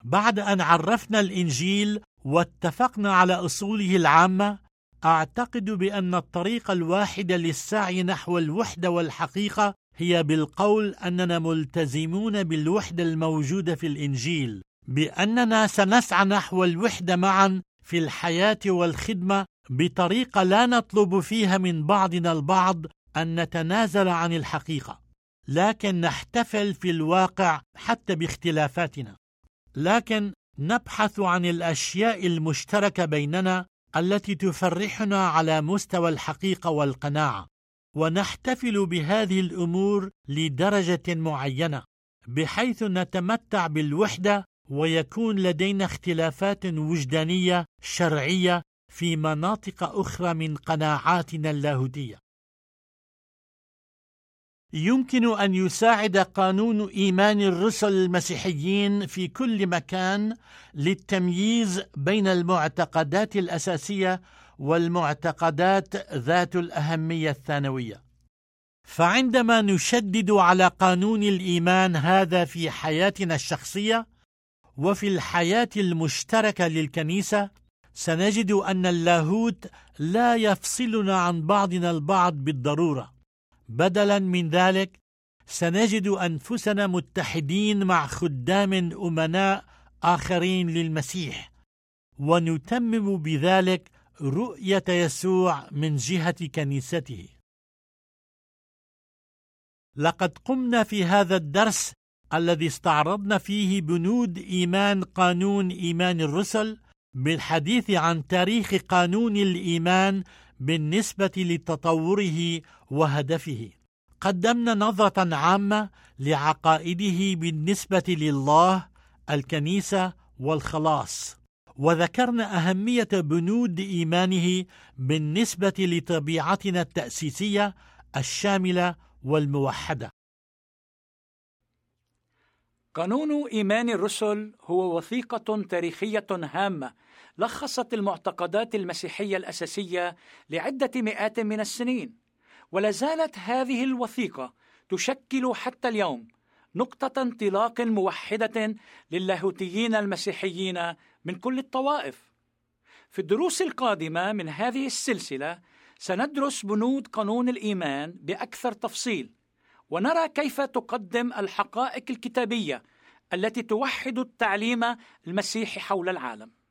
بعد أن عرفنا الإنجيل واتفقنا على أصوله العامة، أعتقد بأن الطريقة الواحدة للسعي نحو الوحدة والحقيقة هي بالقول أننا ملتزمون بالوحدة الموجودة في الإنجيل، بأننا سنسعى نحو الوحدة معا في الحياة والخدمة بطريقة لا نطلب فيها من بعضنا البعض أن نتنازل عن الحقيقة، لكن نحتفل في الواقع حتى باختلافاتنا، لكن نبحث عن الأشياء المشتركة بيننا التي تفرحنا على مستوى الحقيقة والقناعة، ونحتفل بهذه الأمور لدرجة معينة بحيث نتمتع بالوحدة ويكون لدينا اختلافات وجدانية شرعية في مناطق أخرى من قناعاتنا اللاهوتية. يمكن أن يساعد قانون إيمان الرسل المسيحيين في كل مكان للتمييز بين المعتقدات الأساسية والمعتقدات ذات الأهمية الثانوية. فعندما نشدد على قانون الإيمان هذا في حياتنا الشخصية وفي الحياة المشتركة للكنيسة، سنجد أن اللاهوت لا يفصلنا عن بعضنا البعض بالضرورة. بدلا من ذلك سنجد أنفسنا متحدين مع خدام أمناء آخرين للمسيح، ونتمم بذلك رؤية يسوع من جهة كنيسته. لقد قمنا في هذا الدرس الذي استعرضنا فيه بنود إيمان قانون إيمان الرسل بالحديث عن تاريخ قانون الإيمان بالنسبة لتطوره وهدفه. قدمنا نظرة عامة لعقائده بالنسبة لله، الكنيسة والخلاص، وذكرنا أهمية بنود إيمانه بالنسبة لطبيعتنا التأسيسية الشاملة والموحدة. قانون إيمان الرسل هو وثيقة تاريخية هامة لخصت المعتقدات المسيحية الأساسية لعدة مئات من السنين، ولا زالت هذه الوثيقة تشكل حتى اليوم نقطة انطلاق موحدة للاهوتيين المسيحيين من كل الطوائف. في الدروس القادمة من هذه السلسلة سندرس بنود قانون الإيمان بأكثر تفصيل، ونرى كيف تقدم الحقائق الكتابية التي توحد التعليم المسيحي حول العالم.